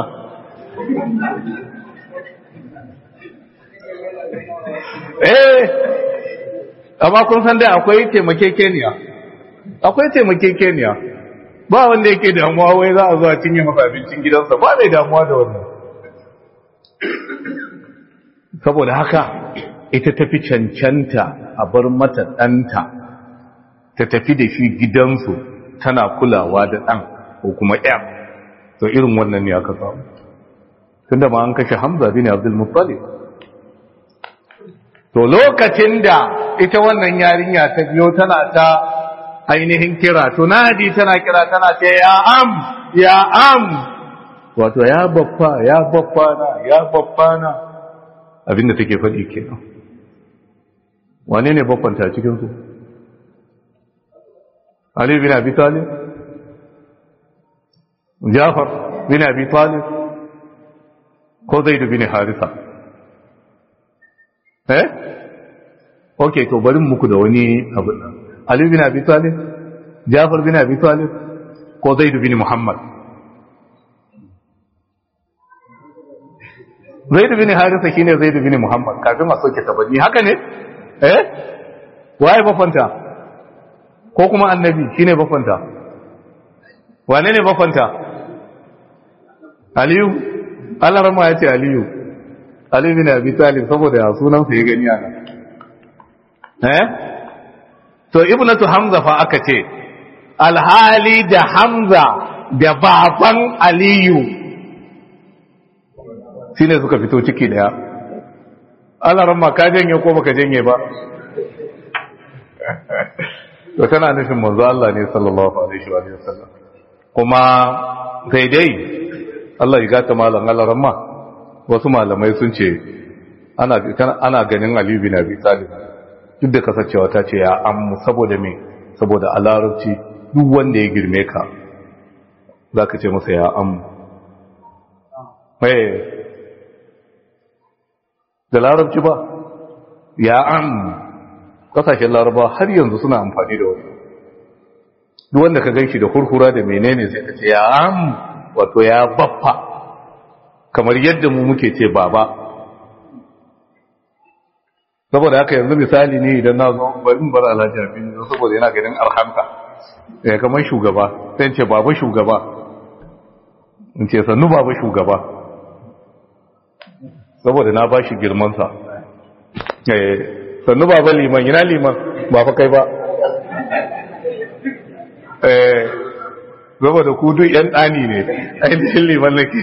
Speaker 1: eh amma kun san dai akwai taimakekeniya akwai taimakekeniya ba wanda yake damuwa wai za a zo a cinye masa abincin gidansa ba mai damuwa da wannan saboda haka ita tafi cancanta a bar mata ɗanta ta tafi da shi gidansu tana kulawa da ɗan ko kuma ɗan to irin wannan ne aka samu tun da ma an kashe Hamza bin Abdul Muttalib to lokacin da ita wannan yarinya ta biyo tana ta ainihin kira to nadi tana kira tana ce ya am ya am wato ya baffa ya baffa na ya baffa na abinda take faɗi kenan wane ne baffanta cikin su Ali bin Abi Talib Jafar bin Abi Talib ko Zaid bin Harisa eh okay to bari muku da wani abu nan Ali bin Abi Talib Jafar bin Abi Talib ko Zaid bin Muhammad Zaid bin Harisa shine Zaid bin Muhammad kafin a soke tabani haka ne eh waye bafanta ko kuma annabi shine bafanta wane ne bafanta Aliyu Allah rama ya ce Aliyu Ali bin Abi Talib saboda sunan sa ya gani ana eh to ibnatu Hamza fa aka ce alhali da Hamza da baban Aliyu shine suka fito ciki daya Allah ramma ka janye ko baka janye ba to tana nufin manzo Allah ne sallallahu alaihi wa sallam kuma sai dai Allah ya gata malan Allah ramma wasu malamai sun ce ana ana ganin Ali bin Abi Talib duk da kasancewa ta ce ya ammu saboda me saboda a larabci duk wanda ya girme ka zaka ce masa ya ammu eh da larabci ba ya ammu kasashen laraba har yanzu suna amfani da wani duk wanda ka ganshi da hurhura da menene sai ka ce ya ammu wato ya baffa kamar yadda mu muke ce baba saboda haka yanzu misali ne idan na zo bari mu bar alhaji abin saboda yana ganin arhamka eh kamar shugaba sai ce baba shugaba in ce sannu baba shugaba saboda na bashi girman sa eh sannu baba liman yana liman ba fa kai ba eh saboda ku duk yan dani ne ai da liman nake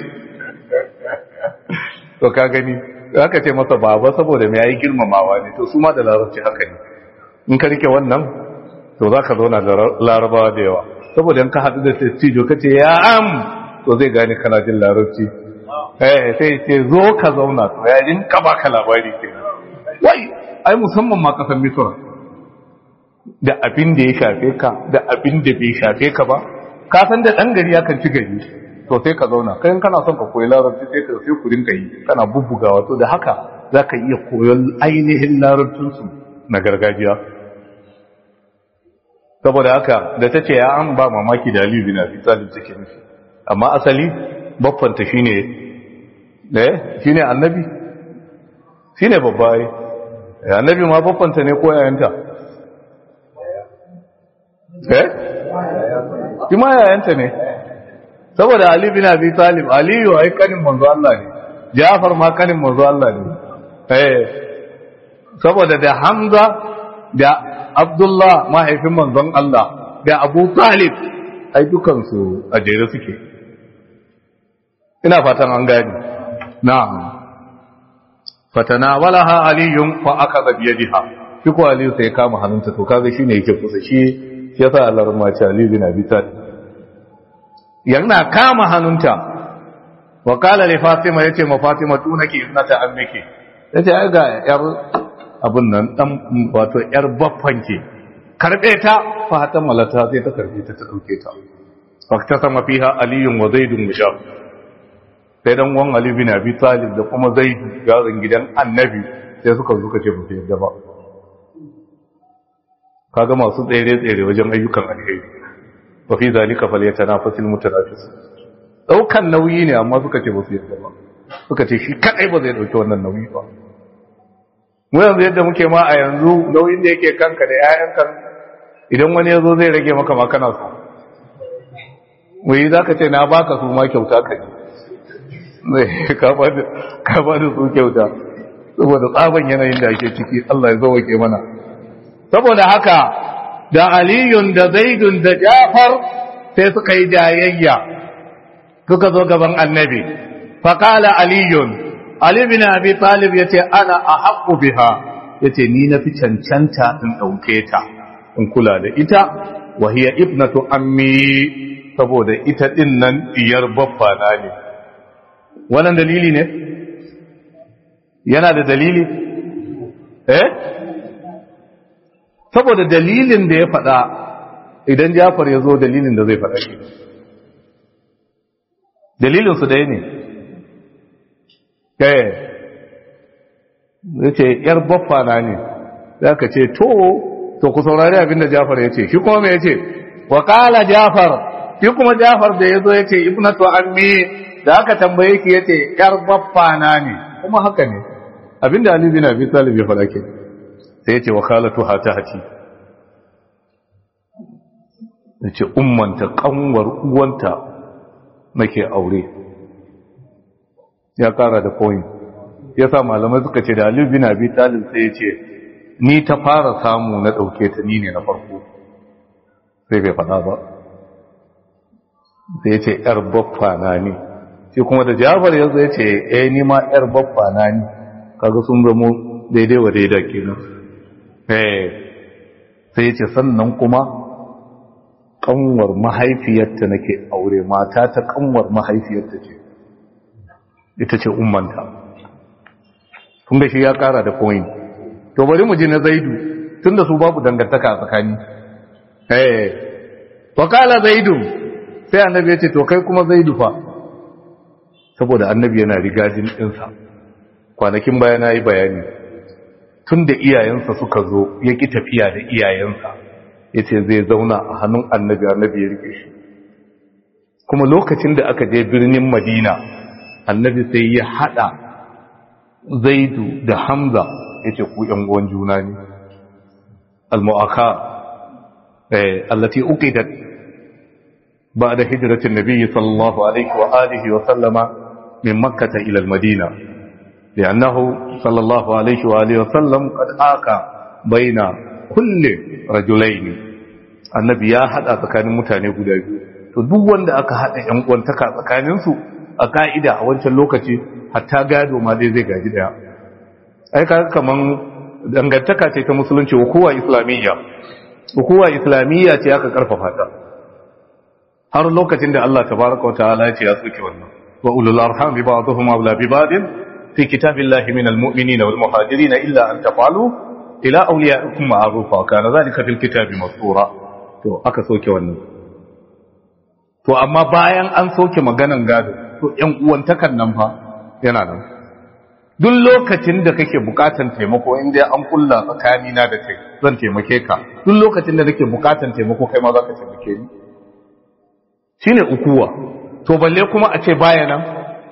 Speaker 1: to ka gani aka ce masa baba saboda mai yayi girmamawa ne to su ma da larabci haka ne in ka rike wannan to za ka zauna da larabawa da yawa saboda in ka haɗu da tijo ka ce ya am to zai gane kana jin larabci eh sai ce zo ka zauna to ya jin ka baka labari ke wai ai musamman ma kasan misra da abin da ya shafe ka da abin da bai shafe ka ba ka san da dan gari akan ci gari to sai ka zauna kai kana son ka koyi larabci sai ka sai ku rinka yi kana bubbugawa to da haka zaka iya koyon ainihin larabcin su na gargajiya saboda haka da tace ya an ba mamaki da Ali bin Abi Talib take nufi amma asali baffan ta shine eh shine annabi shine babba ai annabi ma baffan ta ne ko yayanta eh kuma yayanta ne saboda Ali bin Abi Talib Aliyu ai kanin manzo Allah ne Ja'far ma kanin manzo Allah ne eh saboda da Hamza da Abdullah mahaifin manzon Allah da Abu Talib ai dukan su a jere suke ina fatan an gani na'am fatana walaha aliyun fa akaza bi yadiha shi ko Aliyu sai kama hannunta to kaga shine yake kusa shi yasa Allah rahma ce Ali bin Abi Talib yana kama hannunta wa kala li Fatima yace ma Fatima tunaki ibnata ammiki yace ai ga yar abun nan dan wato yar baffanki karbe ta Fatima lata sai ta karbe ta ta dauke ta fakta sama fiha aliyun wa zaidun mujab sai dan wan Ali bin Abi Talib da kuma Zaid garin gidan Annabi sai suka zuka ce ba su yadda ba kaga masu tsere tsere wajen ayyukan alheri wa fi zalika falyatanafasul mutanafis daukan nauyi ne amma suka ce ba su yadda ba suka ce shi kadai ba zai dauki wannan nauyi ba mu yanzu yadda muke ma a yanzu nauyin da yake kanka da ƴaƴanka idan wani yazo zai rage maka ma kana so mu yi zaka ce na baka su ma kyauta ka ne zai ka ba ka ba da su kyauta saboda tsaban yanayin da ake ciki Allah ya zawake mana saboda haka da aliyun da zaidun da jafar sai suka yi jayayya suka zo gaban annabi faƙala aliyun ali bin abi talib ya ce ana a haƙu biha ya ce ni na fi cancanta in ɗauke ta in kula da ita wahiyar ibnatu ammi saboda ita ɗin nan diyar babbana ne wannan dalili ne yana da dalili eh saboda dalilin da ya faɗa idan Jafar ya zo dalilin da zai faɗa shi dalilin su ɗaya ne kai zai ce ‘yar baffana ne za ka ce to to ku saurari abin da Jafar ya ce shi kuma mai ya ce wa ƙala Jafar shi kuma Jafar da ya zo ya ce ibnatu ammi da aka tambaye ki ya ce ‘yar baffana ne kuma haka ne abin da Ali bin Abi Talib ya faɗa ke sai ce wa khalatu hatati yace ummanta kanwar uwanta nake aure ya kara da point yasa malamai suka ce da Ali bin Abi Talib sai yace ni ta fara samu na dauke ta ni ne na farko sai bai fada ba sai yace yar baffa na ne shi kuma da Jafar yazo yace eh ni ma yar baffa na ne kaga sun zamo daidai wa daidai kenan sai ce sannan kuma kanwar mahaifiyarta nake aure mata ta kanwar mahaifiyarta ce ita ce ummanta. Kun ga shi ya kara da point. To bari mu ji na Zaidu tunda su babu dangantaka a tsakani. Eh wa kala Zaidu sai annabi ya ce to kai kuma Zaidu fa, saboda annabi yana rigajin ɗinsa. Kwanakin baya na yi bayani tun da iyayensa suka zo ya ƙi tafiya da iyayensa ya ce zai zauna a hannun annabi, annabi ya rike shi. Kuma lokacin da aka je birnin Madina annabi sai ya haɗa Zaidu da Hamza ya ce ku ‘yan uwan juna ne. Al-mu'aka allati uqidat ba'da hijratin nabiyyi sallallahu alaihi wa alihi wa sallama min makkah ila al-madina. لأنه صلى الله عليه وآله وسلم قد آكا بين كل رجلين. النبي يا حدا tsakanin mutane guda biyu, to duk wanda aka hada yan uwantaka tsakanin su a kaida a wancan lokaci hatta gado ma dai zai gaji daya. Ai kaga kaman dangantaka ce ta musulunci, hukuwa islamiyya hukuwa islamiyya ce aka karfafa ta har lokacin da Allah tabaaraka wa ta'ala ya ce ya soke wannan, wa ulul arham bi ba'dihim awla bi ba'din في كتاب الله من المؤمنين والمهاجرين إلا أن تفعلوا إلى أوليائكم معروفا وكان ذلك في الكتاب مسطورا. to aka soke wannan. To amma bayan an soke maganan gado, to ƴan uwantakan nan fa yana nan. Duk lokacin da kake bukatan taimako, inda an kulla tsakanina da kai zan taimake ka. Duk lokacin da nake bukatan taimako kai ma za ka taimake ni. Shine ukuwa. To balle kuma a ce baya nan.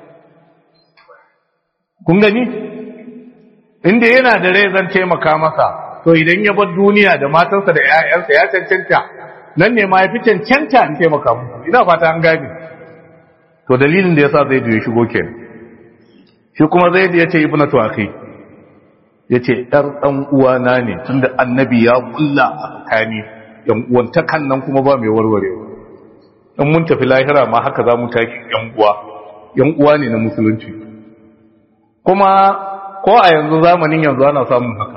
Speaker 1: Kun gani inda yana da rai zan taimaka masa, to idan ya bar duniya da matarsa da ƴaƴansa ya cancanta, nan ne ma ya fi cancanta in taimaka musu. Ina fata an gane. To dalilin da yasa Zaid ya shigo kenan. Shi kuma Zaid ya ce ibnatu akhi, yace ɗar dan uwana ne, tunda annabi ya kulla a tsakani yan uwan takan nan kuma ba mai warwarewa. In mun tafi lahira ma haka za mu tashi yan uwa yan uwa ne na musulunci. Kuma ko a yanzu zamanin yanzu ana samun haka.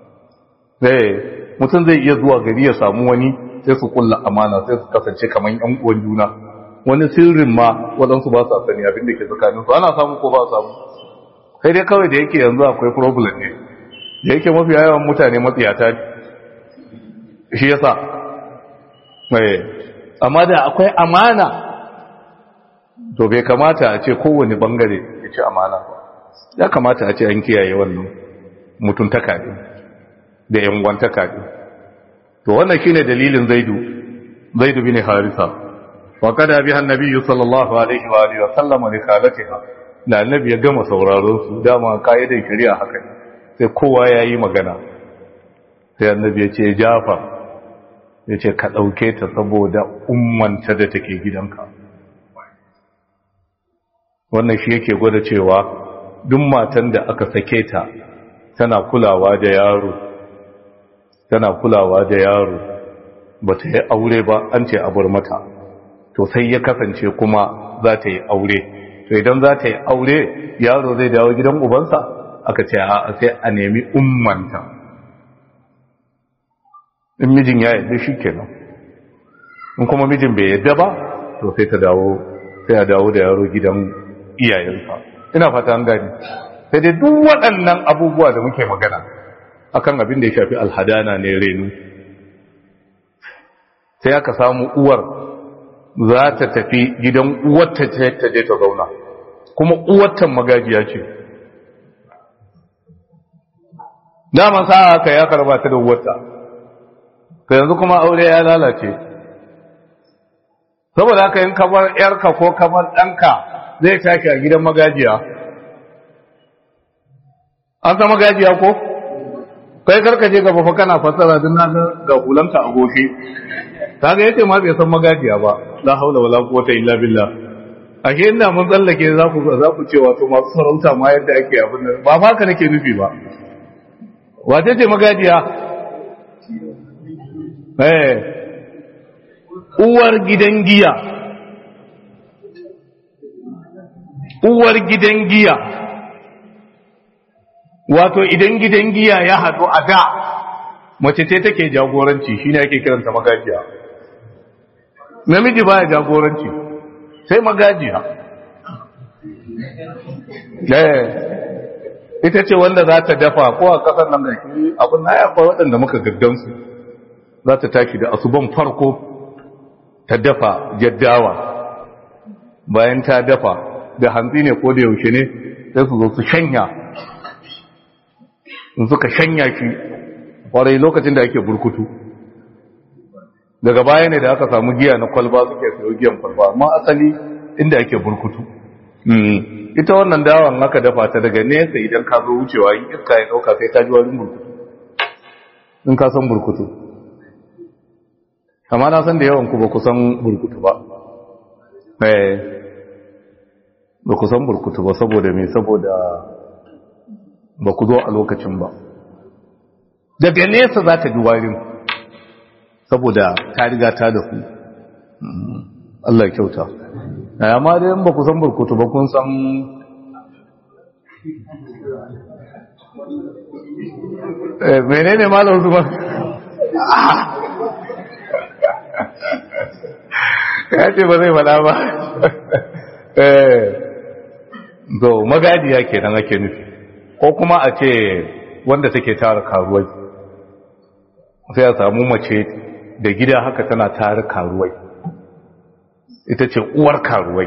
Speaker 1: Eh mutum zai iya zuwa gari ya samu wani sai su kulla amana, sai su kasance kaman ƴan uwan juna. Wani sirrin ma wadansu ba su sani abin da ke tsakanin su, ana samu ko ba samu. Sai dai kawai da yake yanzu akwai problem ne. Da yake mafi yawan mutane matsiyata ne. Shi yasa. Eh amma da akwai amana to bai kamata a ce kowane bangare ya ci amana ba. Ya kamata a ce an kiyaye wannan mutuntaka ne da yan wantaka ne. To wannan shine dalilin Zaidu Zaidu bin Harisa. Wa kada bi annabi sallallahu alaihi wa alihi wa sallam li khalatiha. Da annabi ya gama sauraron su, dama kaidar shari'a haka ne. Sai kowa yayi magana. Sai annabi ya ce Jafar ya ce ka dauke ta saboda ummanta da take gidanka. Wannan shi yake gwada cewa duk matan da aka sake ta tana kulawa da yaro tana kulawa da yaro ba ta yi aure ba, an ce a bar mata, to sai ya kasance kuma za ta yi aure. To idan za ta yi aure yaro zai dawo gidan ubansa, aka ce a sai a nemi ummanta. In mijin ya yarda shi kenan, in kuma mijin bai yarda ba to sai ta dawo sai a dawo da yaro gidan iyayensa. Ina fata an gani. Sai dai duk waɗannan abubuwa da muke magana akan abin da ya shafi alhadana ne, renu. Sai aka samu uwar za ta tafi gidan uwarta ta je ta zauna, kuma uwartan magajiya ce. Daman sa haka ya karba ta da uwarta, to yanzu kuma aure ya lalace. Saboda haka yin kamar ‘yarka ko kamar ɗanka zai tashi a gidan magajiya. An san magajiya ko? Kai karkace gaba fa kana fassara din na ga hulanka a goshi. Kaga yace ma bai san magajiya ba. La haula wala quwwata illa billah. Ashe ina mun tsallake za ku za ku ce wato masu sarauta ma yadda ake abin nan. Ba haka nake nufi ba. Wace ce magajiya? Eh. Uwar gidan giya. Uwar gidan giya. Wato idan gidan giya ya haɗu a da mace ce take jagoranci, shine ake kiranta magajiya. Namiji baya jagoranci sai magajiya. ita ce wanda za ta dafa ko a kasar nan ga shi abin na yafa waɗanda muka gaggansu za ta tashi da asuban farko ta dafa jaddawa bayan ta dafa da hantsi ne ko da yaushe ne sai su zo su shanya in suka shanya shi kwarai lokacin da ake burkutu daga baya ne da aka samu giya na kwalba suke sayo giyan kwalba amma asali inda ake burkutu ita wannan dawan aka dafa ta daga nesa idan ka zo wucewa in iska ya dauka sai ta ji wani burkutu in ka san burkutu amma na san da yawan ku ba ku san burkutu ba eh ba ku san burkutu ba saboda me saboda ba ku zo a lokacin ba daga nesa za ta ji warin saboda ta riga ta da ku Allah ya kyauta amma dai ba ku san burkutu ba kun san eh menene malam Usman ya ce ba zai fada ba eh zo magadiya kenan ake nufi ko kuma a ce wanda take tara karuwai sai a samu mace da gida haka tana tara karuwai ita ce uwar karuwai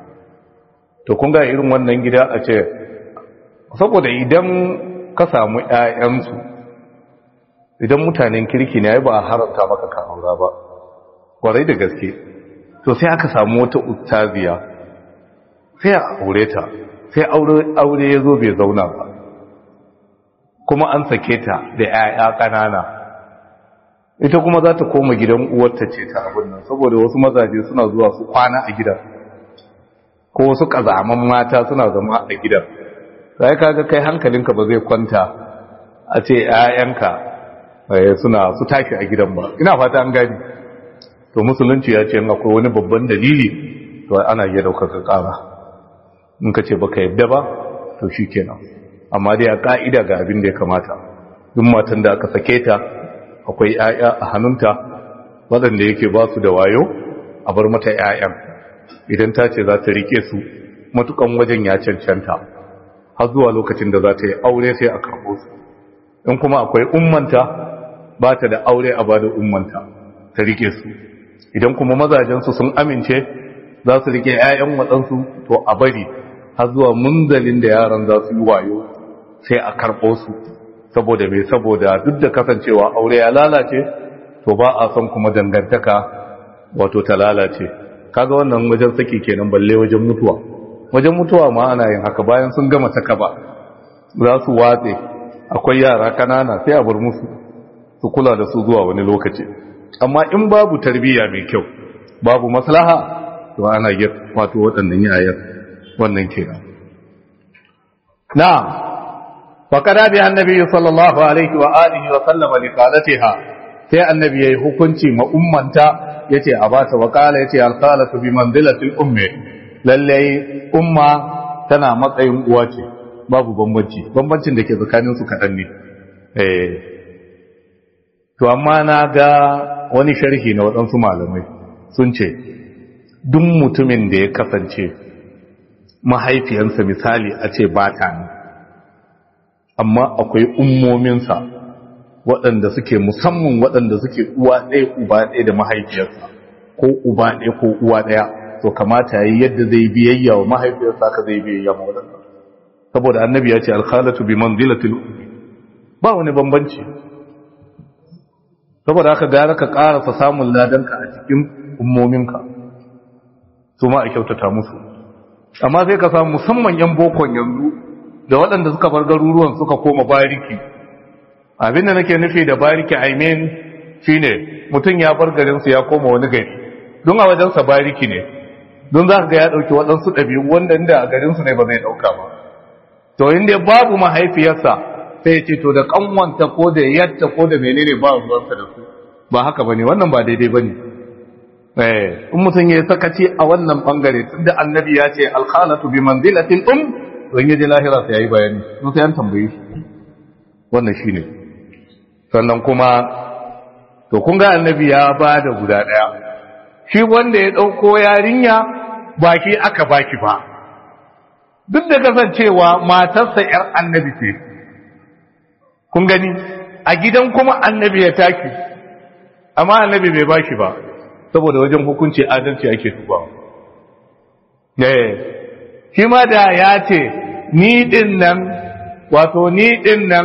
Speaker 1: to kun ga irin wannan gida a ce saboda idan ka samu ƴaƴansu idan mutanen kirki ne ai ba a haramta maka karuwa ba kwarai da gaske to sai aka samu wata ustaziya sai a aure ta sai aure aure ya zo bai zauna ba kuma an sake ta da ƴaƴa ƙanana ita kuma za ta koma gidan uwarta ce ta abin nan saboda wasu mazaje suna zuwa su kwana a gidan ko wasu kazaman mata suna zama a gidan sai kaga kai hankalinka ba zai kwanta a ce ƴaƴanka suna su tashi a gidan ba ina fata an gani to musulunci ya ce akwai wani babban dalili to ana iya daukar ƙara in ka ce baka yadda ba to shikenan amma dai a ka'ida ga abin da ya kamata duk matan da aka sake ta akwai ‘ya'ya a hannunta waɗanda yake ba su da wayo a bar mata ‘ya'yan idan ta ce za ta rike su matukan wajen ya cancanta har zuwa lokacin da za ta yi aure sai a karɓo su in kuma akwai ummanta ba ta da aure a ba da ummanta ta rike su idan kuma mazajensu sun amince za su rike ‘ya'yan waɗansu to a bari har zuwa munzalin da yaran za su yi wayo sai a karɓo su saboda mai saboda duk da kasancewa aure ya lalace to ba a son kuma dangantaka wato ta lalace kaga wannan wajen saki kenan balle wajen mutuwa wajen mutuwa ma ana yin haka bayan sun gama saka ba za su watse akwai yara kanana sai a bar musu su kula da su zuwa wani lokaci amma in babu tarbiyya mai kyau babu maslaha to ana yi wato waɗannan yayan wannan kenan na'am فقد أبي النبي صلى الله عليه وآله وسلم لقالتها sai annabi yayi hukunci ma ummanta yace a bata wakala yace alqalatu bi manzilatil ummi lalle umma tana matsayin uwa ce babu bambanci bambancin da ke tsakanin su kadan ne eh to amma na ga wani sharhi na wadansu malamai sun ce duk mutumin da ya kasance mahaifiyansa misali a ce bata ne amma akwai ummominsa waɗanda suke musamman waɗanda suke uwa ɗaya uba ɗaya da mahaifiyarsa ko uba ɗaya ko uwa ɗaya to kamata yayi yadda zai biyayya wa mahaifiyarsa ka zai biyayya ma waɗanda saboda annabi ya ce alkhalatu bi manzilatil ummi ba wani bambanci saboda haka gara ka karasa samun ladanka a cikin ummominka su ma a kyautata musu amma sai ka samu musamman yan bokon yanzu da waɗanda suka bar garuruwan suka koma bariki abin da nake nufi da bariki I mean shine mutum ya bar garinsu ya koma wani gari don a wajensa bariki ne don za ka ga ya ɗauki waɗansu ɗabi'u wanda inda a garinsu ne ba zai ɗauka ba to inda babu mahaifiyarsa sai ya ce to da ƙanwanta ko da yatta ko da menene ba ruwansa da su ba haka bane wannan ba daidai bane eh in mutum ya sakaci a wannan bangare tunda annabi ya ce alkhalatu bi manzilatil um don yaje lahira sai yayi bayani mun sai an tambaye shi wannan shine sannan kuma to kun ga annabi ya bada guda daya shi wanda ya dauko yarinya ba shi aka baki ba duk da kasancewa matarsa ‘yar annabi ce, kun gani, a gidan kuma annabi ya taki, amma annabi bai ba shi ba, saboda wajen hukunci adalci ake tubawa. Shi ma da ya ce, ni ɗin nan, wato ni ɗin nan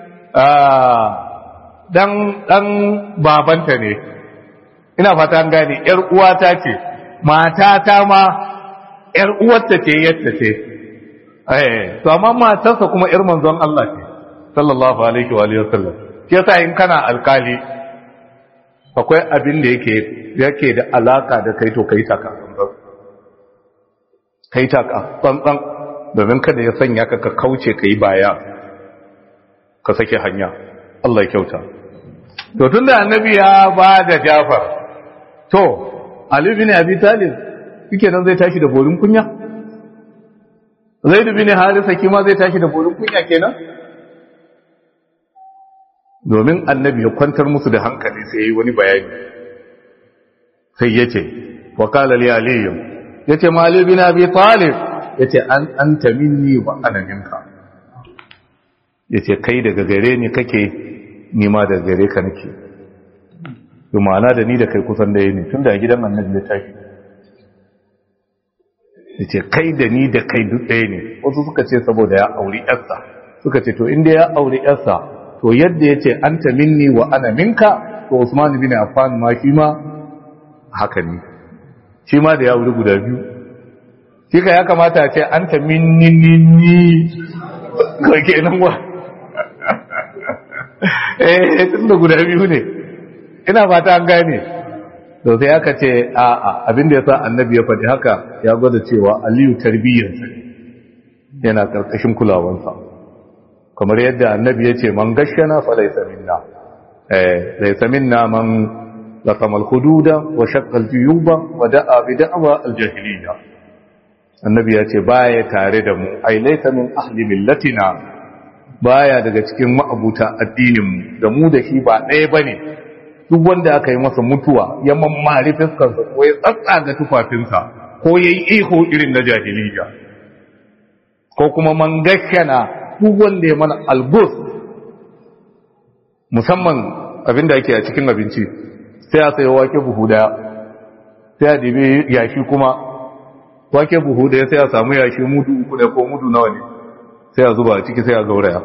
Speaker 1: ɗan babanta ne, ina fata an gane, ‘yar uwata ce, matata ma ‘yar uwarta ce yadda ce, to amma matarsa kuma ‘yar manzon Allah ce, sallallahu alaihi wa sallam. Shi yasa in kana alkali, akwai abin da yake yake da alaka da kai to kai taka tsantsan. Kai taka tsantsan domin kada ya sanya ka ka kauce ka yi baya, ka sake hanya. Allah ya kyauta. To tunda annabi ya ba da Jafar, to Ali bin Abi Talib yake nan zai tashi da borin kunya? Zaid bin Harisa kima zai tashi da borin kunya kenan? Domin annabi ya kwantar musu da hankali sai yayi wani bayani. Sai yace, wa qala li Ali, yace ma Ali bin Abi Talib, yace an anta minni wa ana minka. Yace kai daga gare ni kake, ni ma daga gare ka nake. To ma'ana da ni da kai kusan da ne tunda a gidan annabi ya tashi. Yace kai da ni da kai duk ɗaya ne. Wasu suka ce saboda ya auri yarsa. Suka ce to inda ya auri yarsa, to yadda yace anta minni wa ana minka, to Usman bin Affan ma shi ma haka ne. Shi ma da ya auri guda biyu. Shi ka ya kamata a ce anta minni ni ko kenan wa. Eh tunda guda biyu ne. Ina fata an gane. To sai aka ce a a abinda yasa annabi ya faɗi haka ya gwada cewa Aliyu tarbiyyarsa yana karkashin kulawansa. Kamar yadda annabi ya ce man gashana fa laysa minna. Eh laysa minna man laqama al-hududa wa shaqqa al-juyuba wa da'a bi da'wa al-jahiliyya. Annabi ya ce baya tare da mu ai laysa min ahli millatina, baya daga cikin ma'abuta addinin mu, da mu da shi ba ɗaya bane. Duk wanda aka yi masa mutuwa ya mammari fiskarsa ko ya tsatsaga tufafinsa ko ya yi iho irin na jahiliya, ko kuma man gashana duk wanda ya mana albus, musamman abin da ake a cikin abinci, sai a sayi wake buhu daya, sai a dibi yashi kuma wake buhu daya, sai a samu yashi mudu uku ne ko mudu nawa ne, sai a zuba a ciki sai a gauraya,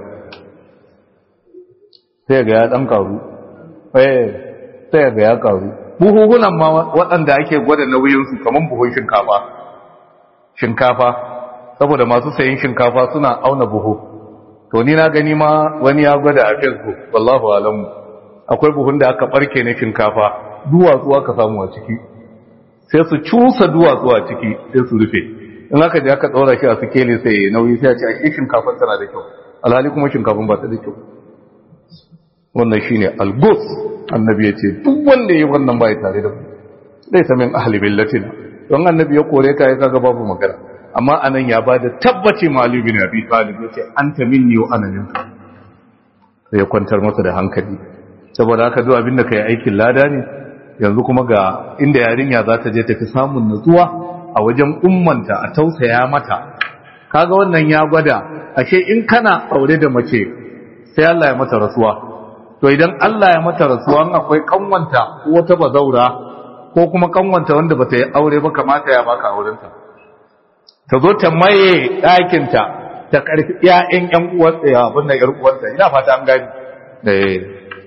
Speaker 1: sai ga ya dan karu eh sai ga ya karu. Buhuhunan ma waɗanda ake gwada nauyinsu kamar buhun shinkafa shinkafa saboda masu sayin shinkafa suna auna buhu. To ni na gani ma wani ya gwada a Facebook, wallahu alamu, akwai buhun da aka barke na shinkafa, duwatsu aka samu a ciki, sai su cusa duwatsu a ciki sai su rufe. In aka je aka ɗaura shi a sikeli sai nauyi, sai a ce a shinkafan tana da kyau, alhali kuma shinkafan ba ta da kyau. Wannan shine algus. Annabi ya ce duk wanda ya yi wannan bai tare da mu, zai samin ahli billatina. Don annabi ya kore ka ya kaga babu magana, amma anan ya bada tabbaci ma Ali bin Abi Talib, yace anta minni wa ana minka. Sai ya kwantar masa da hankali, saboda haka duk abin da kai aikin lada ne. Yanzu kuma ga inda yarinya za ta je tafi samun nutsuwa a wajen ummanta, a tausaya mata. Kaga wannan ya gwada ashe in kana aure da mace sai Allah ya mata rasuwa, to idan Allah ya mata rasuwa akwai kanwanta ko wata bazaura ko kuma kanwanta wanda bata yi aure ba, kamata ya baka aurenta, ta zo ta maye ɗakinta ta karfi ƴaƴan ƴan uwarta ya abin da ƴar uwarta. Ina fata an gani. eh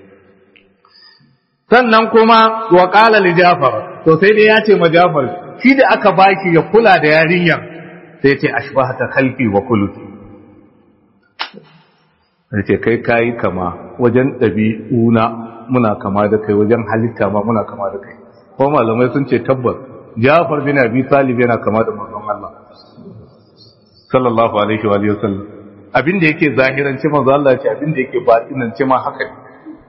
Speaker 1: sannan kuma wa qala li Jafar, to sai dai ya ce ma Jafar shi da aka baki ya kula da yarinyar, sai ya ce ashbahata khalqi wa khuluqi. Sai ce kai kayi kama wajen ɗabi'una, muna kama da kai wajen halitta ma muna kama da kai. Ko malamai sun ce tabbas Jafar bin Abi Talib yana kama da manzon Allah sallallahu alaihi wa alihi wasallam. Abin da yake zahirance manzon Allah ce, abin da yake batinance ma haka ne.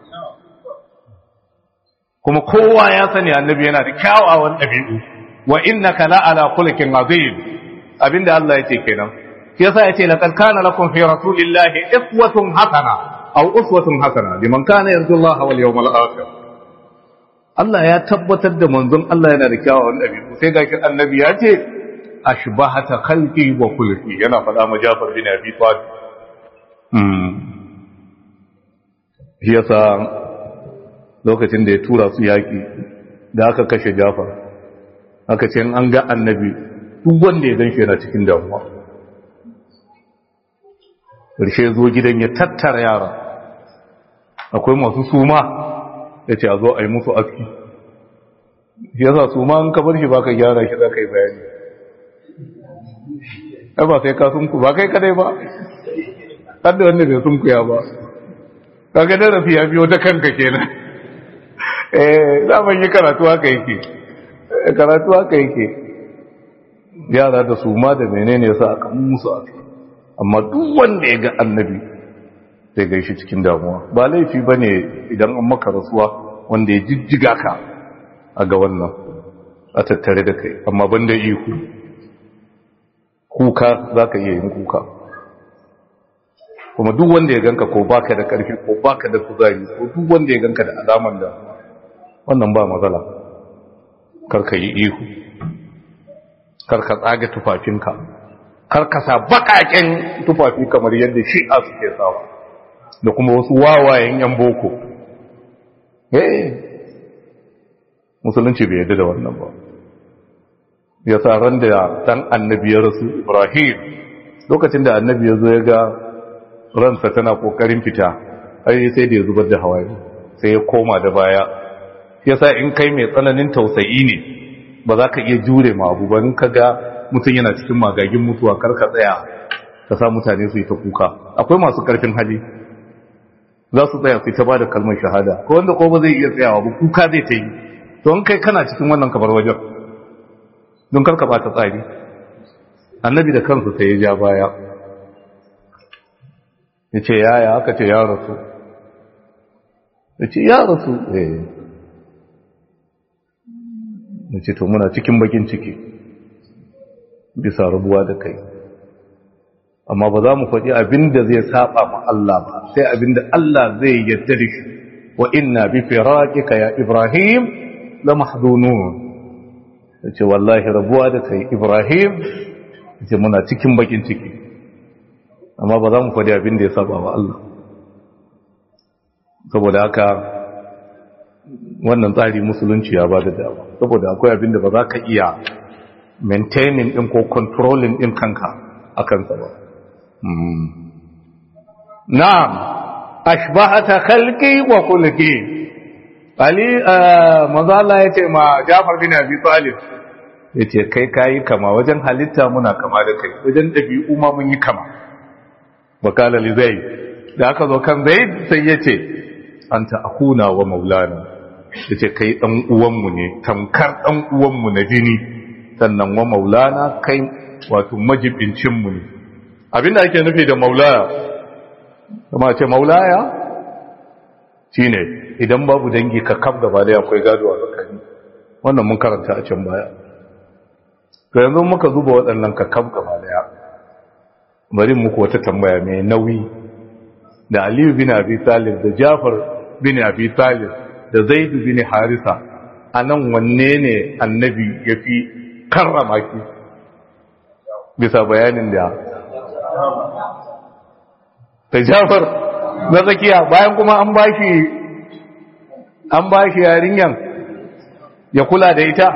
Speaker 1: Kuma kowa ya sani annabi yana da kyawawan ɗabi'u, wa innaka la ala khuluqin azim. Abin da Allah yake kenan. Shi yasa yace laqad kana lakum fi rasulillahi uswatun hasana aw uswatun hasana liman kana yarju Allah wal yawmal akhir. Allah ya tabbatar da manzon Allah yana da kyawawan dabi'u, sai ga annabi ya ce ashbahata khalqi wa khulqi yana faɗa ma Jafar bin Abi Talib mm shi yasa lokacin da ya tura su yaki da aka kashe Jafar aka ce an ga annabi duk wanda ya ganshi yana cikin damuwa karshe zo gidan ya tattara yara akwai masu suma yace a zo a yi musu aski shi yasa suma an ka bar shi baka gyara shi za ka yi bayani ai ba sai ka sunku ba kai kadai ba har da wanda bai sunkuya ba kaga darasi ya biyo ta kanka kenan eh zaman yi karatu haka yake karatu haka yake yara da su ma da menene yasa aka musu aka amma duk wanda ya ga annabi sai gaishe cikin damuwa ba laifi bane idan an maka rasuwa wanda ya jijjiga ka a ga wannan a tattare da kai amma banda ihu kuka zaka iya yin kuka kuma duk wanda ya ganka ko baka da karfi ko baka da kuzari ko duk wanda ya ganka da alaman da wannan ba matsala karka yi ihu karka tsaga tufafinka karka sa bakaken tufafi kamar yadda shi'a suke sawa da kuma wasu wawayen yan boko eh musulunci bai yarda da wannan ba ya sa ran da dan annabi ya rasu Ibrahim lokacin da annabi ya zo ya ga ransa tana kokarin fita ai sai da ya zubar da hawaye sai ya koma da baya yasa in kai mai tsananin tausayi ne ba za ka iya jure ma abu ba in ka ga mutum yana cikin magagin mutuwa kar ka tsaya ka sa mutane su yi ta kuka akwai masu karfin hali za su tsaya su ta ba da kalmar shahada ko wanda ko ba zai iya tsayawa ba kuka zai ta yi to in kai kana cikin wannan kabar wajen don kar ka ba ta tsari annabi da kansa sai ya ja baya ya ce yaya aka ce ya rasu ya ce ya rasu eh ya ce to muna cikin bakin ciki bisa rabuwa da kai amma ba za mu faɗi abin da zai saba ma Allah ba sai abin da Allah zai yarda da shi wa inna bi firaqika ya Ibrahim la mahdunun ya ce wallahi rabuwa da kai Ibrahim ya ce muna cikin bakin ciki amma ba za mu faɗi abin da ya saba wa Allah saboda haka wannan tsari musulunci ya ba da dama saboda akwai abin da ba za ka iya maintaining din ko controlling din kanka a kansa ba na'am ashbahata khalqi wa khulqi ali manzo Allah yace ma Jafar bin Abi Talib yace kai kai kama wajen halitta muna kama da kai wajen dabi'u ma mun yi kama wakala li zaid da aka zo kan zaid sai yace anta akuna wa maulana yace kai dan uwanmu ne tamkar dan uwanmu na jini sannan wa maulana kai wato majibincin mu ne abinda ake nufi da maulaya kuma ce maulaya shine idan babu dangi ka kaf gaba da akwai gado a tsakani wannan mun karanta a can baya to yanzu muka zuba waɗannan ka kaf gaba daya bari muku wata tambaya mai nauyi da Aliyu bin Abi Talib da Jafar bin Abi Talib da Zaid bin Harisa anan wanne ne annabi yafi karrama ki bisa bayanin da ta Jafar na tsakiya bayan kuma an bashi an bashi yarinyan ya kula da ita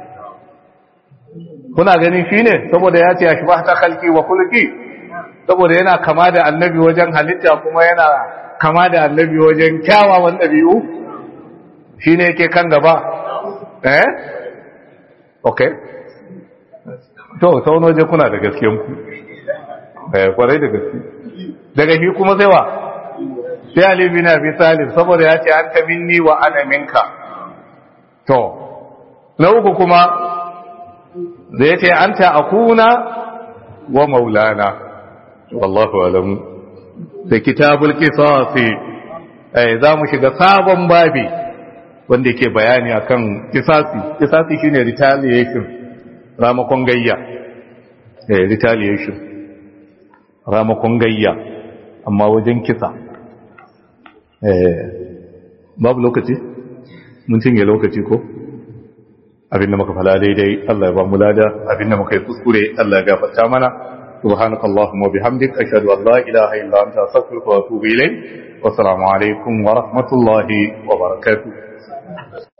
Speaker 1: kuna ganin shine saboda ya ce ashbahta khalqi wa khulqi saboda yana kama da annabi wajen halitta kuma yana kama da annabi wajen kyawawan dabi'u shine yake kan gaba eh okay to sau waje kuna da gaskiyan ku eh kwarai da gaske daga shi kuma sai wa sai Ali bin Abi Talib saboda ya ce anta minni wa ana minka to na uku kuma da ya ce anta akuna wa maulana wallahu alam da kitabul qisasi eh za mu shiga sabon babi wanda yake bayani akan qisasi qisasi shine retaliation ramakon gayya eh retaliation ramakon gayya amma wajen kisa eh babu lokaci mun cinye lokaci ko abinda muka fala daidai Allah ya ba mu lada abinda muka yi kuskure Allah ya gafarta mana subhanakallahumma wa bihamdik ashhadu an la ilaha illa anta astaghfiruka wa atubu ilayk wa assalamu alaikum wa rahmatullahi wa barakatuh